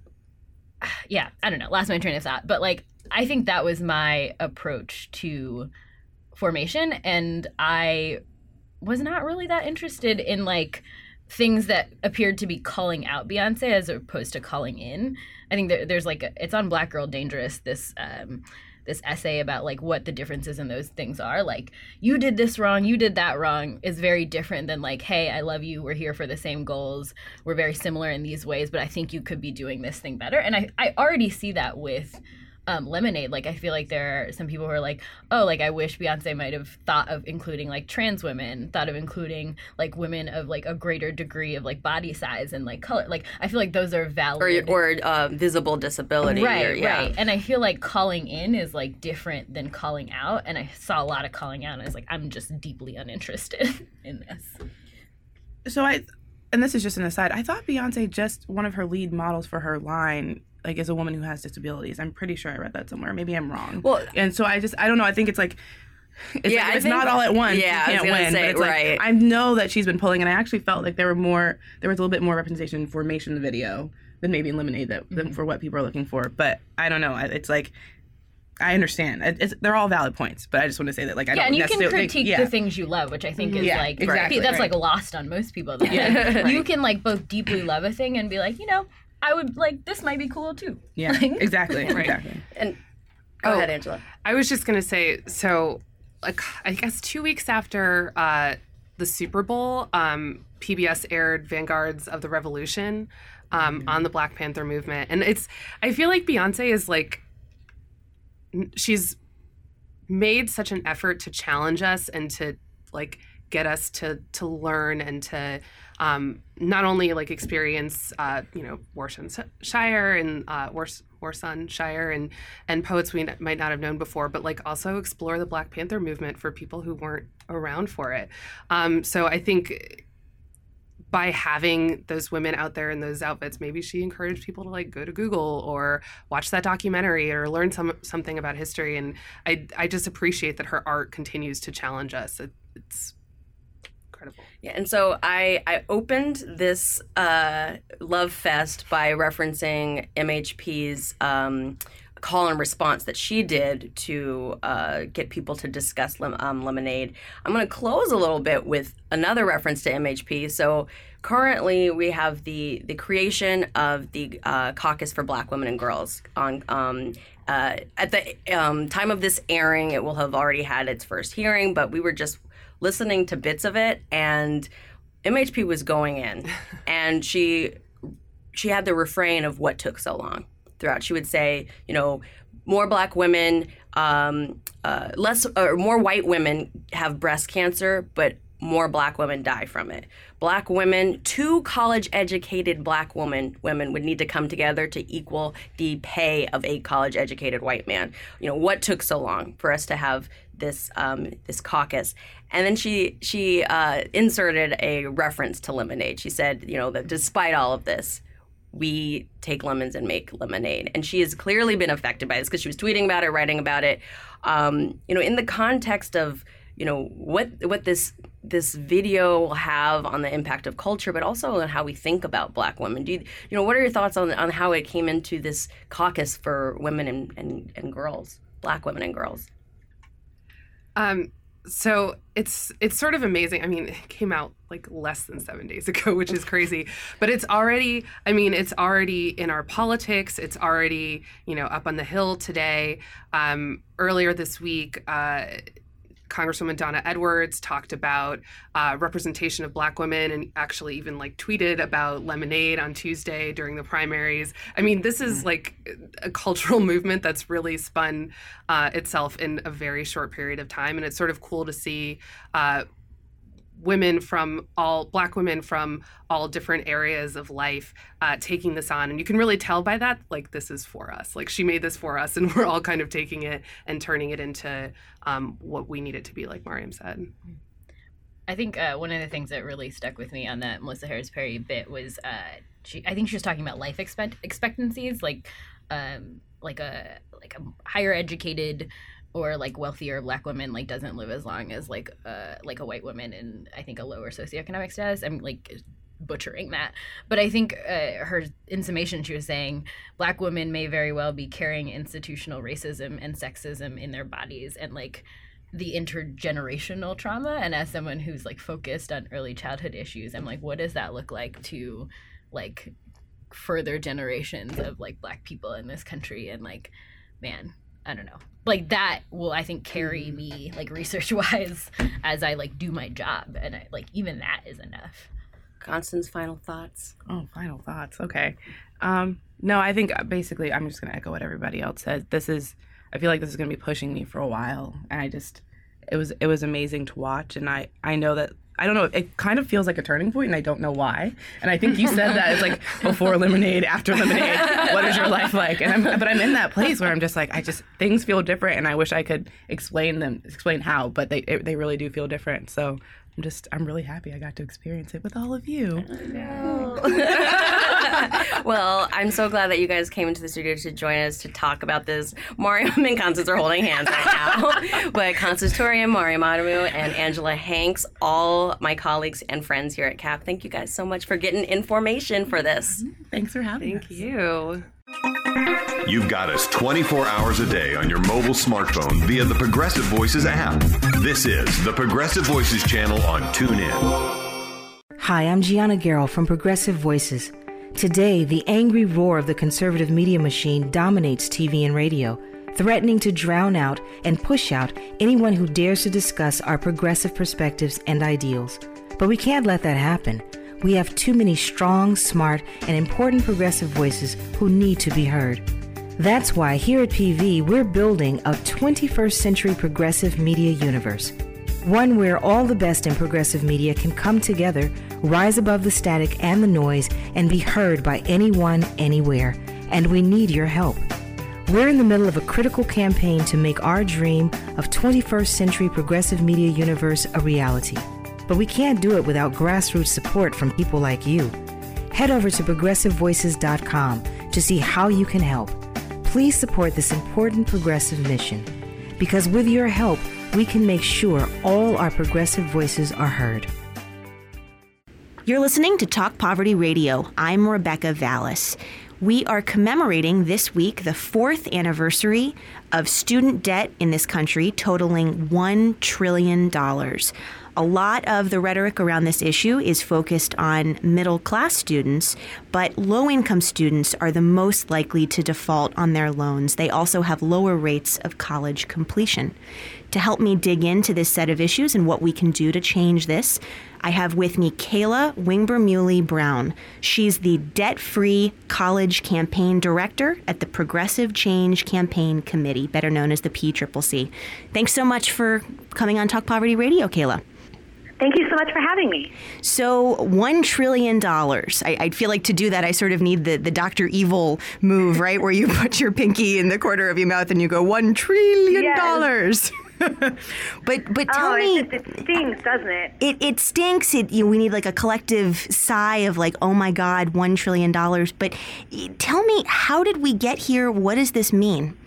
yeah, I don't know, lost my train of thought. But, like, I think that was my approach to formation. And I was not really that interested in, like, things that appeared to be calling out Beyonce as opposed to calling in. I think there, there's, like, a, it's on Black Girl Dangerous, this um, this essay about, like, what the differences in those things are. Like, you did this wrong, you did that wrong is very different than, like, hey, I love you, we're here for the same goals, we're very similar in these ways, but I think you could be doing this thing better. And I, I already see that with um, Lemonade. Like, I feel like there are some people who are like, oh, like, I wish Beyonce might have thought of including, like, trans women, thought of including, like, women of, like, a greater degree of, like, body size and, like, color. Like, I feel like those are valid. Or, or uh, visible disability. Right, or, yeah. right. And I feel like calling in is, like, different than calling out. And I saw a lot of calling out, and I was like, I'm just deeply uninterested in this. So I, and this is just an aside, I thought Beyonce, just one of her lead models for her line, like, is a woman who has disabilities. I'm pretty sure I read that somewhere. Maybe I'm wrong. Well, and so I just, I don't know. I think it's like, it's, yeah, like, I it's think, not all at once. Yeah, you can't I was gonna win. say, but it's right. like, I know that she's been pulling, and I actually felt like there were more, there was a little bit more representation in Formation in the video than maybe in Lemonade that, Mm-hmm. than for what people are looking for. But I don't know. It's like, I understand. It's, they're all valid points, but I just want to say that, like, I yeah, don't and you can necessarily- critique yeah. the things you love, which I think is Yeah, like exactly, that's right. like lost on most people. Though. Yeah, Like, right. you can like both deeply love a thing and be like, you know, I would like this might be cool too. Yeah, Like- exactly, exactly. And go Oh. ahead, Angela. I was just going to say, so like I guess two weeks after uh, the Super Bowl, um, P B S aired Vanguards of the Revolution um, on the Black Panther movement. And it's, I feel like Beyonce is like, she's made such an effort to challenge us and to like get us to to learn and to um, not only like experience uh, you know Worcestershire and uh, Worcestershire and and poets we n- might not have known before, but like also explore the Black Panther movement for people who weren't around for it. Um, so I think by having those women out there in those outfits, maybe she encouraged people to like go to Google or watch that documentary or learn some something about history. And I I just appreciate that her art continues to challenge us. It, it's incredible. Yeah, and so I I opened this uh, Love Fest by referencing M H P's um, call and response that she did to uh, get people to discuss lim- um, Lemonade. I'm going to close a little bit with another reference to M H P. So currently we have the the creation of the uh, Caucus for Black Women and Girls. On um, uh, at the um, time of this airing, it will have already had its first hearing, but we were just listening to bits of it, and M H P was going in, and she she had the refrain of what took so long throughout. She would say, you know, more Black women, um, uh, less or more white women have breast cancer, but more Black women die from it. Black women, two college-educated Black women women would need to come together to equal the pay of a college-educated white man. You know, what took so long for us to have this um, this caucus? And then she she uh, inserted a reference to Lemonade. She said, you know, that despite all of this, we take lemons and make lemonade. And she has clearly been affected by this because she was tweeting about it, writing about it. Um, you know, in the context of, you know, what what this this video will have on the impact of culture, but also on how we think about Black women. Do you, you know, what are your thoughts on on how it came into this caucus for women and, and, and girls, Black women and girls? Um, so it's it's sort of amazing. I mean, it came out like less than seven days ago, which is crazy. But it's already, I mean, it's already in our politics. It's already, you know, up on the Hill today. Um, earlier this week, uh, Congresswoman Donna Edwards talked about uh, representation of Black women and actually even like tweeted about Lemonade on Tuesday during the primaries. I mean, this is like a cultural movement that's really spun uh, itself in a very short period of time. And it's sort of cool to see uh, women from all, Black women from all different areas of life uh, taking this on. And you can really tell by that, like, this is for us. Like, she made this for us, and we're all kind of taking it and turning it into um, what we need it to be, like Mariam said. I think uh, one of the things that really stuck with me on that Melissa Harris Perry bit was, uh, she, I think she was talking about life expect- expectancies, like, um, like a like a higher educated or like wealthier Black woman like doesn't live as long as like uh like a white woman in I think a lower socioeconomic status. I'm like butchering that, but I think uh, her in summation she was saying Black women may very well be carrying institutional racism and sexism in their bodies and like the intergenerational trauma. And as someone who's like focused on early childhood issues, I'm like, what does that look like to like further generations of like Black people in this country? And like, man, I don't know. Like that will, I think, carry me like research wise as I like do my job. And I, like even that is enough. Constance, final thoughts? Oh, final thoughts. Okay. Um, no, I think basically I'm just going to echo what everybody else said. This is, I feel like this is going to be pushing me for a while. And I just, it was, it was amazing to watch. And I, I know that, I don't know, it kind of feels like a turning point, and I don't know why. And I think you said that it's like before Lemonade, after Lemonade, what is your life like? And I'm, but I'm in that place where I'm just like, I just, things feel different, and I wish I could explain them, explain how, but they it, they really do feel different. So I'm just, I'm really happy I got to experience it with all of you. Well, I'm so glad that you guys came into the studio to join us to talk about this. Mariam and Constance are holding hands right now. But Constance Torian, Mariam Adamu, and Angela Hanks, all my colleagues and friends here at C A P, thank you guys so much for getting information for this. Thanks for having Thank us. you. You've got us twenty-four hours a day on your mobile smartphone via the Progressive Voices app. This is the Progressive Voices channel on TuneIn. Hi, I'm Gianna Garrell from Progressive Voices. Today, the angry roar of the conservative media machine dominates T V and radio, threatening to drown out and push out anyone who dares to discuss our progressive perspectives and ideals. But we can't let that happen. We have too many strong, smart, and important progressive voices who need to be heard. That's why here at P V, we're building a twenty-first century progressive media universe. One where all the best in progressive media can come together, rise above the static and the noise, and be heard by anyone, anywhere. And we need your help. We're in the middle of a critical campaign to make our dream of twenty-first century progressive media universe a reality. But we can't do it without grassroots support from people like you. Head over to progressive voices dot com to see how you can help. Please support this important progressive mission, because with your help, we can make sure all our progressive voices are heard. You're listening to Talk Poverty Radio. I'm Rebecca Vallis. We are commemorating this week the fourth anniversary of student debt in this country, totaling one trillion dollars. A lot of the rhetoric around this issue is focused on middle-class students, but low-income students are the most likely to default on their loans. They also have lower rates of college completion. To help me dig into this set of issues and what we can do to change this, I have with me Kayla Wingber-Muley Brown. She's the Debt-Free College Campaign Director at the Progressive Change Campaign Committee, better known as the P C C C. Thanks so much for coming on Talk Poverty Radio, Kayla. Thank you so much for having me. So one trillion dollars. I, I feel like to do that, I sort of need the, the Doctor Evil move, right? Where you put your pinky in the corner of your mouth and you go, one trillion dollars. Yes. but but tell oh, me, it, it stinks, doesn't it? It it stinks. It you know, we need like a collective sigh of like, oh my God, one trillion dollars. But tell me, how did we get here? What does this mean?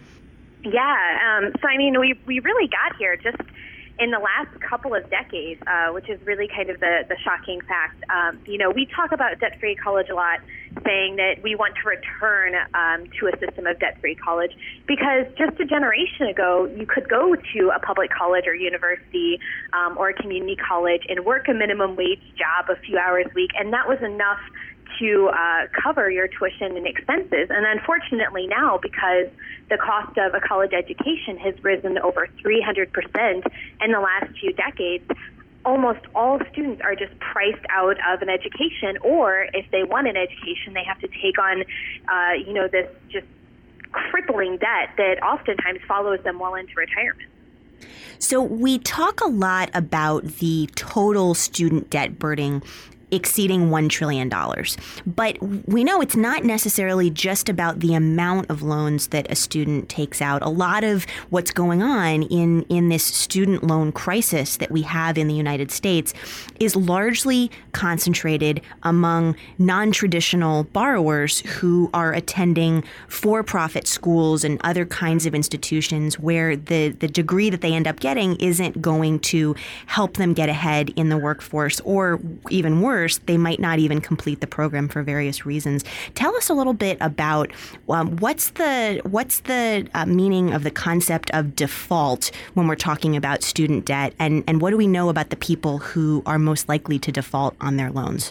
Yeah. Um, so I mean, we we really got here just in the last couple of decades, uh, which is really kind of the, the shocking fact. Um, you know, we talk about debt-free college a lot, saying that we want to return um, to a system of debt-free college because just a generation ago, you could go to a public college or university um, or a community college and work a minimum wage job a few hours a week, and that was enough to uh, cover your tuition and expenses. And unfortunately now, because the cost of a college education has risen over three hundred percent in the last few decades, almost all students are just priced out of an education, or if they want an education, they have to take on, uh, you know, this just crippling debt that oftentimes follows them well into retirement. So we talk a lot about the total student debt burden exceeding one trillion dollars. But we know it's not necessarily just about the amount of loans that a student takes out. A lot of what's going on in, in this student loan crisis that we have in the United States is largely concentrated among non-traditional borrowers who are attending for-profit schools and other kinds of institutions where the, the degree that they end up getting isn't going to help them get ahead in the workforce, or even worse, they might not even complete the program for various reasons. Tell us a little bit about um, what's the what's the uh, meaning of the concept of default when we're talking about student debt, and, and what do we know about the people who are most likely to default on their loans?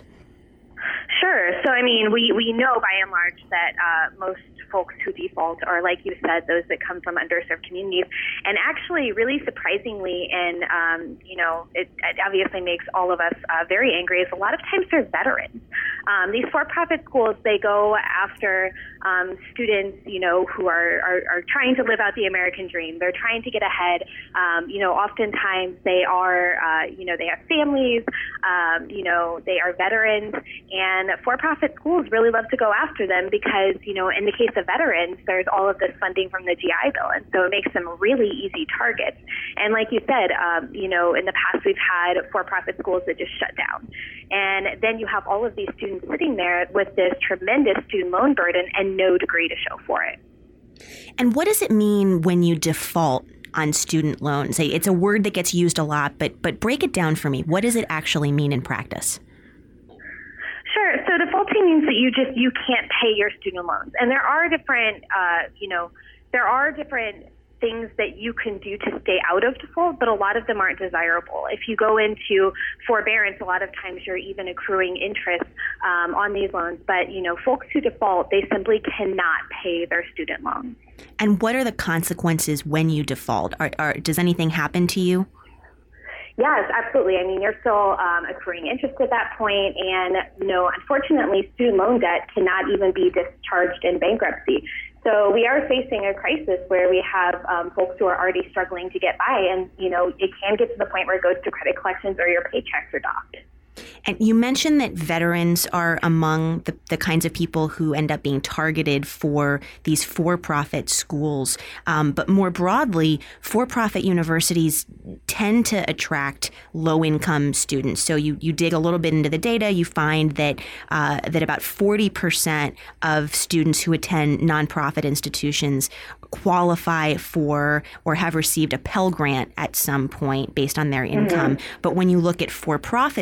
Sure. So, I mean, we, we know by and large that uh, most folks who default are, like you said, those that come from underserved communities. And actually, really surprisingly, and, um, you know, it, it obviously makes all of us uh, very angry, is a lot of times they're veterans. Um, these for-profit schools, they go after um, students, you know, who are, are, are trying to live out the American dream. They're trying to get ahead. Um, you know, oftentimes they are, uh, you know, they have families, um, you know, they are veterans, and for-profit schools really love to go after them because, you know, in the case of veterans, there's all of this funding from the G I Bill, and so it makes them really easy targets. And like you said, um, you know, in the past we've had for-profit schools that just shut down. And then you have all of these students sitting there with this tremendous student loan burden and no degree to show for it. And what does it mean when you default on student loans? It's a word that gets used a lot, but but break it down for me. What does it actually mean in practice? Sure. So defaulting means that you just you can't pay your student loans, and there are different, uh, you know, there are different things that you can do to stay out of default, but a lot of them aren't desirable. If you go into forbearance, a lot of times you're even accruing interest um, on these loans. But, you know, folks who default, they simply cannot pay their student loans. And what are the consequences when you default? Are, are, does anything happen to you? Yes, absolutely. I mean, you're still um, accruing interest at that point, and, you know, unfortunately, student loan debt cannot even be discharged in bankruptcy. So we are facing a crisis where we have um, folks who are already struggling to get by, and, you know, it can get to the point where it goes to credit collections or your paychecks are docked. And you mentioned that veterans are among the, the kinds of people who end up being targeted for these for-profit schools. Um, but more broadly, for-profit universities tend to attract low-income students. So you, you dig a little bit into the data, you find that uh, that about forty percent of students who attend nonprofit institutions qualify for or have received a Pell Grant at some point based on their income. Mm-hmm. But when you look at for-profit schools,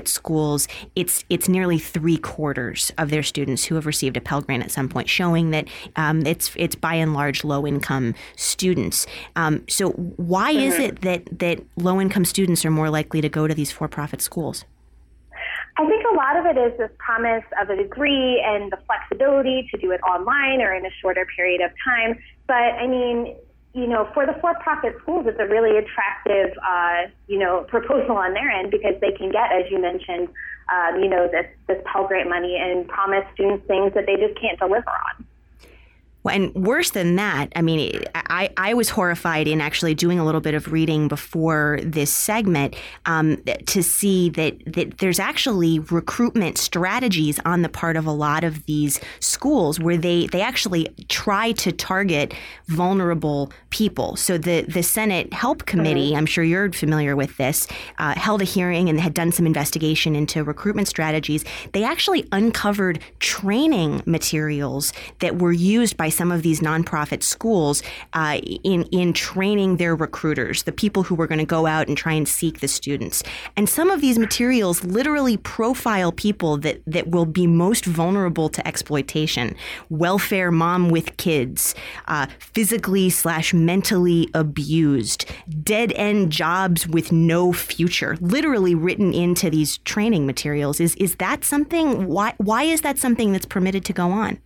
schools, it's it's nearly three quarters of their students who have received a Pell Grant at some point, showing that um, it's it's by and large low-income students. Um, so why mm-hmm. is it that, that low-income students are more likely to go to these for-profit schools? I think a lot of it is this promise of a degree and the flexibility to do it online or in a shorter period of time. But I mean, you know, for the for-profit schools, it's a really attractive, uh, you know, proposal on their end because they can get, as you mentioned, um, you know, this, this Pell Grant money and promise students things that they just can't deliver on. And worse than that, I mean, I, I was horrified in actually doing a little bit of reading before this segment um, to see that, that there's actually recruitment strategies on the part of a lot of these schools where they, they actually try to target vulnerable people. So the, the Senate Help Committee, mm-hmm. I'm sure you're familiar with this, uh, held a hearing and had done some investigation into recruitment strategies. They actually uncovered training materials that were used by some of these nonprofit schools uh, in in training their recruiters, the people who were going to go out and try and seek the students. And some of these materials literally profile people that, that will be most vulnerable to exploitation. Welfare mom with kids, uh, physically slash mentally abused, dead-end jobs with no future, literally written into these training materials. Is is that something, why why is that something that's permitted to go on?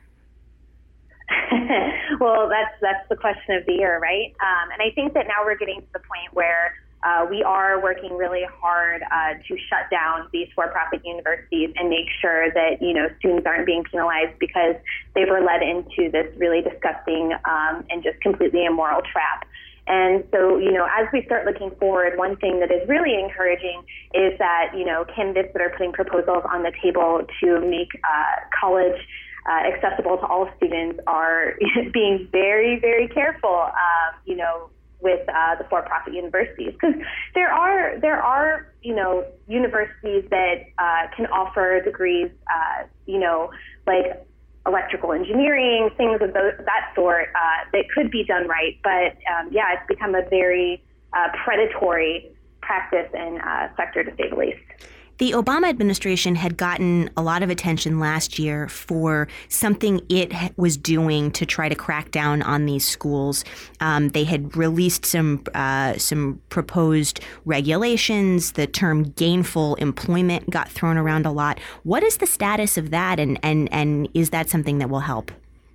Well, that's that's the question of the year, right? Um, and I think that now we're getting to the point where uh, we are working really hard uh, to shut down these for-profit universities and make sure that, you know, students aren't being penalized because they were led into this really disgusting um, and just completely immoral trap. And so, you know, as we start looking forward, one thing that is really encouraging is that, you know, candidates that are putting proposals on the table to make uh, college Uh, accessible to all students are being very, very careful, uh, you know, with uh, the for-profit universities, because there are there are you know universities that uh, can offer degrees, uh, you know, like electrical engineering, things of those, that sort uh, that could be done right. But um, yeah, it's become a very uh, predatory practice and uh, sector, to say the least. The Obama administration had gotten a lot of attention last year for something it was doing to try to crack down on these schools. Um, they had released some uh, some proposed regulations. The term gainful employment got thrown around a lot. What is the status of that, and, and, and is that something that will help?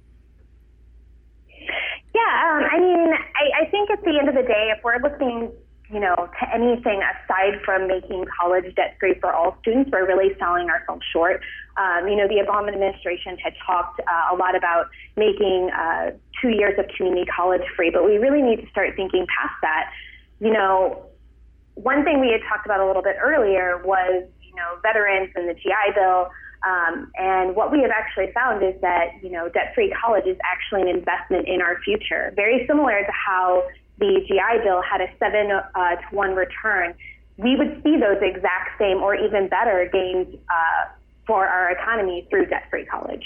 Yeah, um, I mean, I, I think at the end of the day, if we're looking you know, to anything aside from making college debt-free for all students, we're really selling ourselves short. Um, you know, the Obama administration had talked uh, a lot about making uh, two years of community college free, but we really need to start thinking past that. You know, one thing we had talked about a little bit earlier was, you know, veterans and the G I Bill. Um, and what we have actually found is that, you know, debt-free college is actually an investment in our future, very similar to how the G I Bill had a seven uh, to one return. We would see those exact same or even better gains uh, for our economy through debt-free college.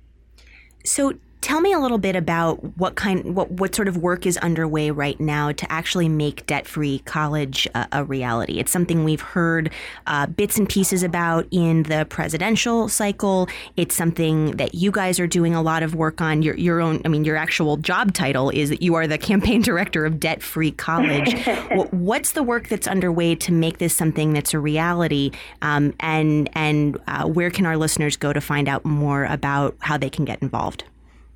So tell me a little bit about what kind, what, what sort of work is underway right now to actually make debt-free college a, a reality. It's something we've heard uh, bits and pieces about in the presidential cycle. It's something that you guys are doing a lot of work on. Your, your own, I mean, your actual job title is that you are the campaign director of Debt-Free College. What's the work that's underway to make this something that's a reality? Um, and and uh, where can our listeners go to find out more about how they can get involved?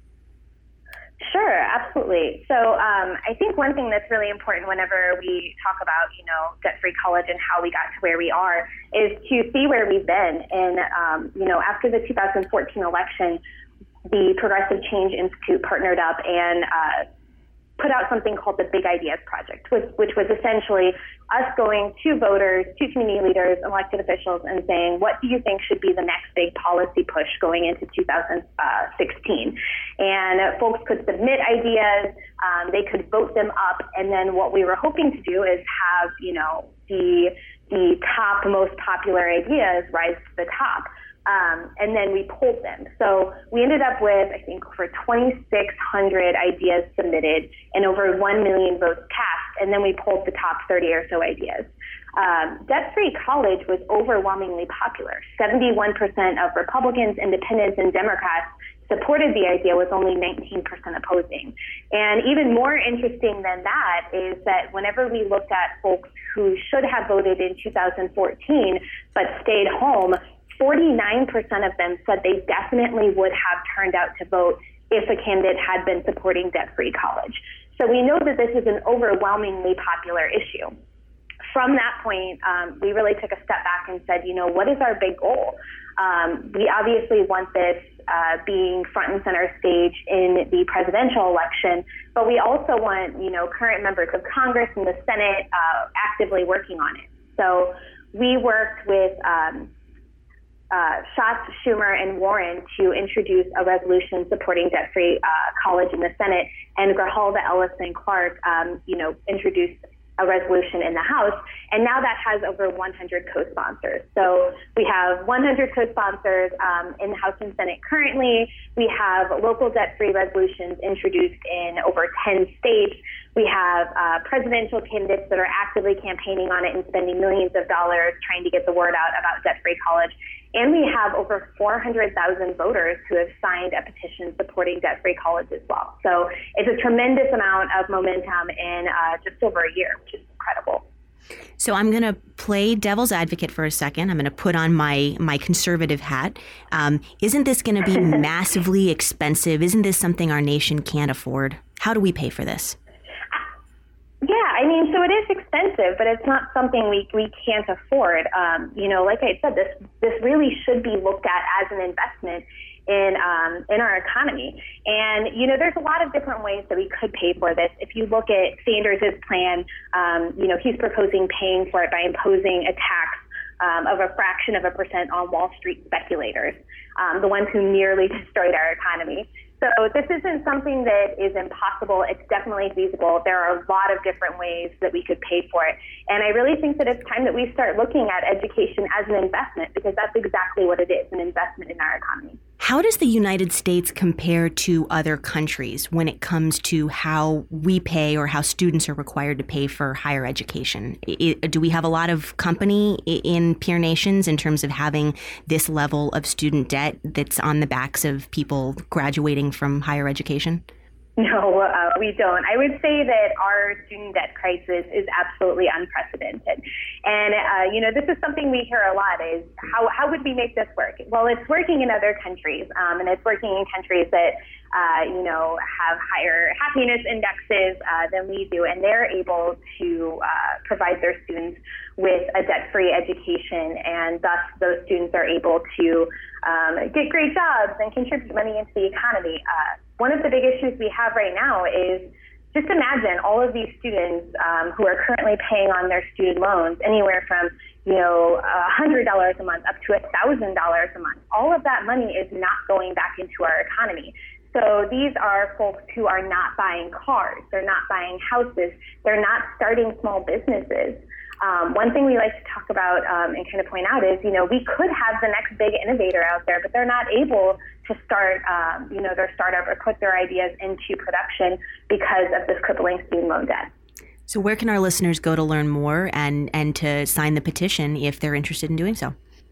Sure, absolutely. So um, I think one thing that's really important whenever we talk about, you know, debt-free college and how we got to where we are is to see where we've been. And, um, you know, after the two thousand fourteen election, the Progressive Change Institute partnered up and uh, put out something called the Big Ideas Project, which, which was essentially us going to voters, to community leaders, elected officials, and saying, what do you think should be the next big policy push going into two thousand sixteen? And uh, folks could submit ideas, um, they could vote them up, and then what we were hoping to do is have, you know, the the top most popular ideas rise to the top. Um, and then we pulled them. So we ended up with, I think, over twenty-six hundred ideas submitted and over one million votes cast. And then we pulled the top thirty or so ideas. um, debt-free college was overwhelmingly popular. seventy-one percent of Republicans, Independents, and Democrats supported the idea, with only nineteen percent opposing. And even more interesting than that is that whenever we looked at folks who should have voted in two thousand fourteen but stayed home, forty-nine percent of them said they definitely would have turned out to vote if a candidate had been supporting debt-free college. So we know that this is an overwhelmingly popular issue. From that point, um, we really took a step back and said, you know, what is our big goal? Um, we obviously want this uh, being front and center stage in the presidential election, but we also want, you know, current members of Congress and the Senate uh, actively working on it. So we worked with um, uh, Schatz, Schumer, and Warren to introduce a resolution supporting debt-free uh, college in the Senate, and Grijalva, Ellison, Clark, um, you know, introduced a resolution in the House, and now that has over one hundred co-sponsors. So we have one hundred co-sponsors um, in the House and Senate currently. We have local debt-free resolutions introduced in over ten states. We have uh, presidential candidates that are actively campaigning on it and spending millions of dollars trying to get the word out about debt-free college. And we have over four hundred thousand voters who have signed a petition supporting debt-free college as well. So it's a tremendous amount of momentum in uh, just over a year, which is incredible. So I'm going to play devil's advocate for a second. I'm going to put on my my conservative hat. Um, isn't this going to be massively expensive? Isn't this something our nation can't afford? How do we pay for this? Yeah, I mean, so it is expensive, but it's not something we we can't afford. Um, you know, like I said, this this really should be looked at as an investment in um, in our economy. And, you know, there's a lot of different ways that we could pay for this. If you look at Sanders' plan, um, you know, he's proposing paying for it by imposing a tax um, of a fraction of a percent on Wall Street speculators, um, the ones who nearly destroyed our economy. So this isn't something that is impossible. It's definitely feasible. There are a lot of different ways that we could pay for it. And I really think that it's time that we start looking at education as an investment, because that's exactly what it is, an investment in our economy. How does the United States compare to other countries when it comes to how we pay or how students are required to pay for higher education? I, do we have a lot of company in peer nations in terms of having this level of student debt that's on the backs of people graduating from higher education? No, uh, we don't. I would say that our student debt crisis is absolutely unprecedented. And, uh, you know, this is something we hear a lot is how, how would we make this work? Well, it's working in other countries, um, and it's working in countries that, uh, you know, have higher happiness indexes uh, than we do, and they're able to uh, provide their students with a debt-free education, and thus those students are able to um, get great jobs and contribute money into the economy. Uh, One of the big issues we have right now is just imagine all of these students um, who are currently paying on their student loans anywhere from, you know, one hundred dollars a month up to one thousand dollars a month. All of that money is not going back into our economy. So these are folks who are not buying cars. They're not buying houses. They're not starting small businesses. Um, one thing we like to talk about um, and kind of point out is, you know, we could have the next big innovator out there, but they're not able to start, um, you know, their startup or put their ideas into production because of this crippling student loan debt. So where can our listeners go to learn more and, and to sign the petition if they're interested in doing so?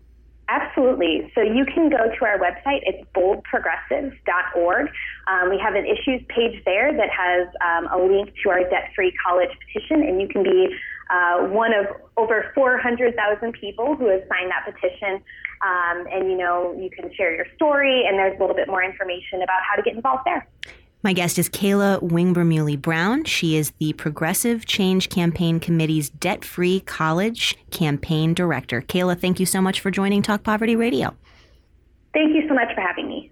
Absolutely. So you can go to our website. It's bold progressives dot org. Um, we have an issues page there that has um, a link to our debt-free college petition, and you can be uh, one of over four hundred thousand people who have signed that petition. Um, and, you know, you can share your story, and there's a little bit more information about how to get involved there. My guest is Kayla Wingbermuley Brown. She is the Progressive Change Campaign Committee's Debt-Free College Campaign Director. Kayla, thank you so much for joining Talk Poverty Radio. Thank you so much for having me.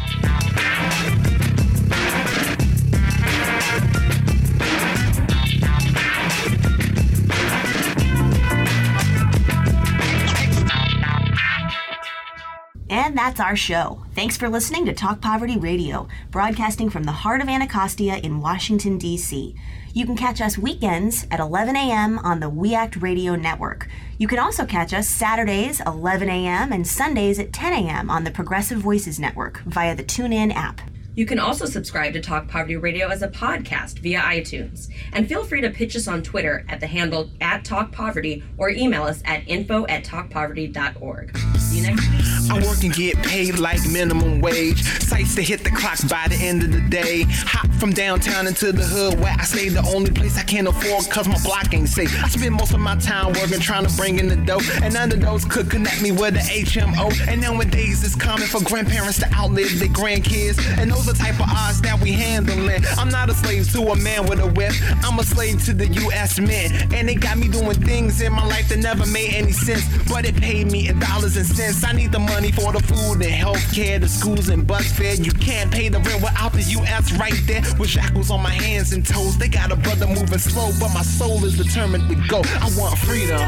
And that's our show. Thanks for listening to Talk Poverty Radio, broadcasting from the heart of Anacostia in Washington, D C. You can catch us weekends at eleven a.m. on the We Act Radio Network. You can also catch us Saturdays, eleven a.m., and Sundays at ten a.m. on the Progressive Voices Network via the TuneIn app. You can also subscribe to Talk Poverty Radio as a podcast via iTunes. And feel free to pitch us on Twitter at the handle at Talk Poverty or email us at info at talk poverty dot org. See you next week. I work and get paid like minimum wage. Sights to hit the clocks by the end of the day. Hop from downtown into the hood where I stay, the only place I can't afford cause my block ain't safe. I spend most of my time working trying to bring in the dough, and none of those could connect me with the H M O. And nowadays it's common for grandparents to outlive their grandkids, and those are the type of odds that we handling. I'm not a slave to a man with a whip, I'm a slave to the U S men, and they got me doing things in my life that never made any sense, but it paid me in dollars and cents. I need the money for the food and health care, the schools and bus fare. You can't pay the rent without the U S right there, with shackles on my hands and toes. They got a brother moving slow, but my soul is determined to go. I want freedom.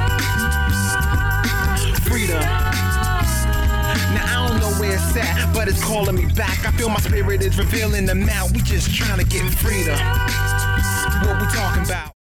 Freedom. Now I don't know where it's at, but it's calling me back. I feel my spirit is revealing the mouth. We just trying to get freedom. What we talking about?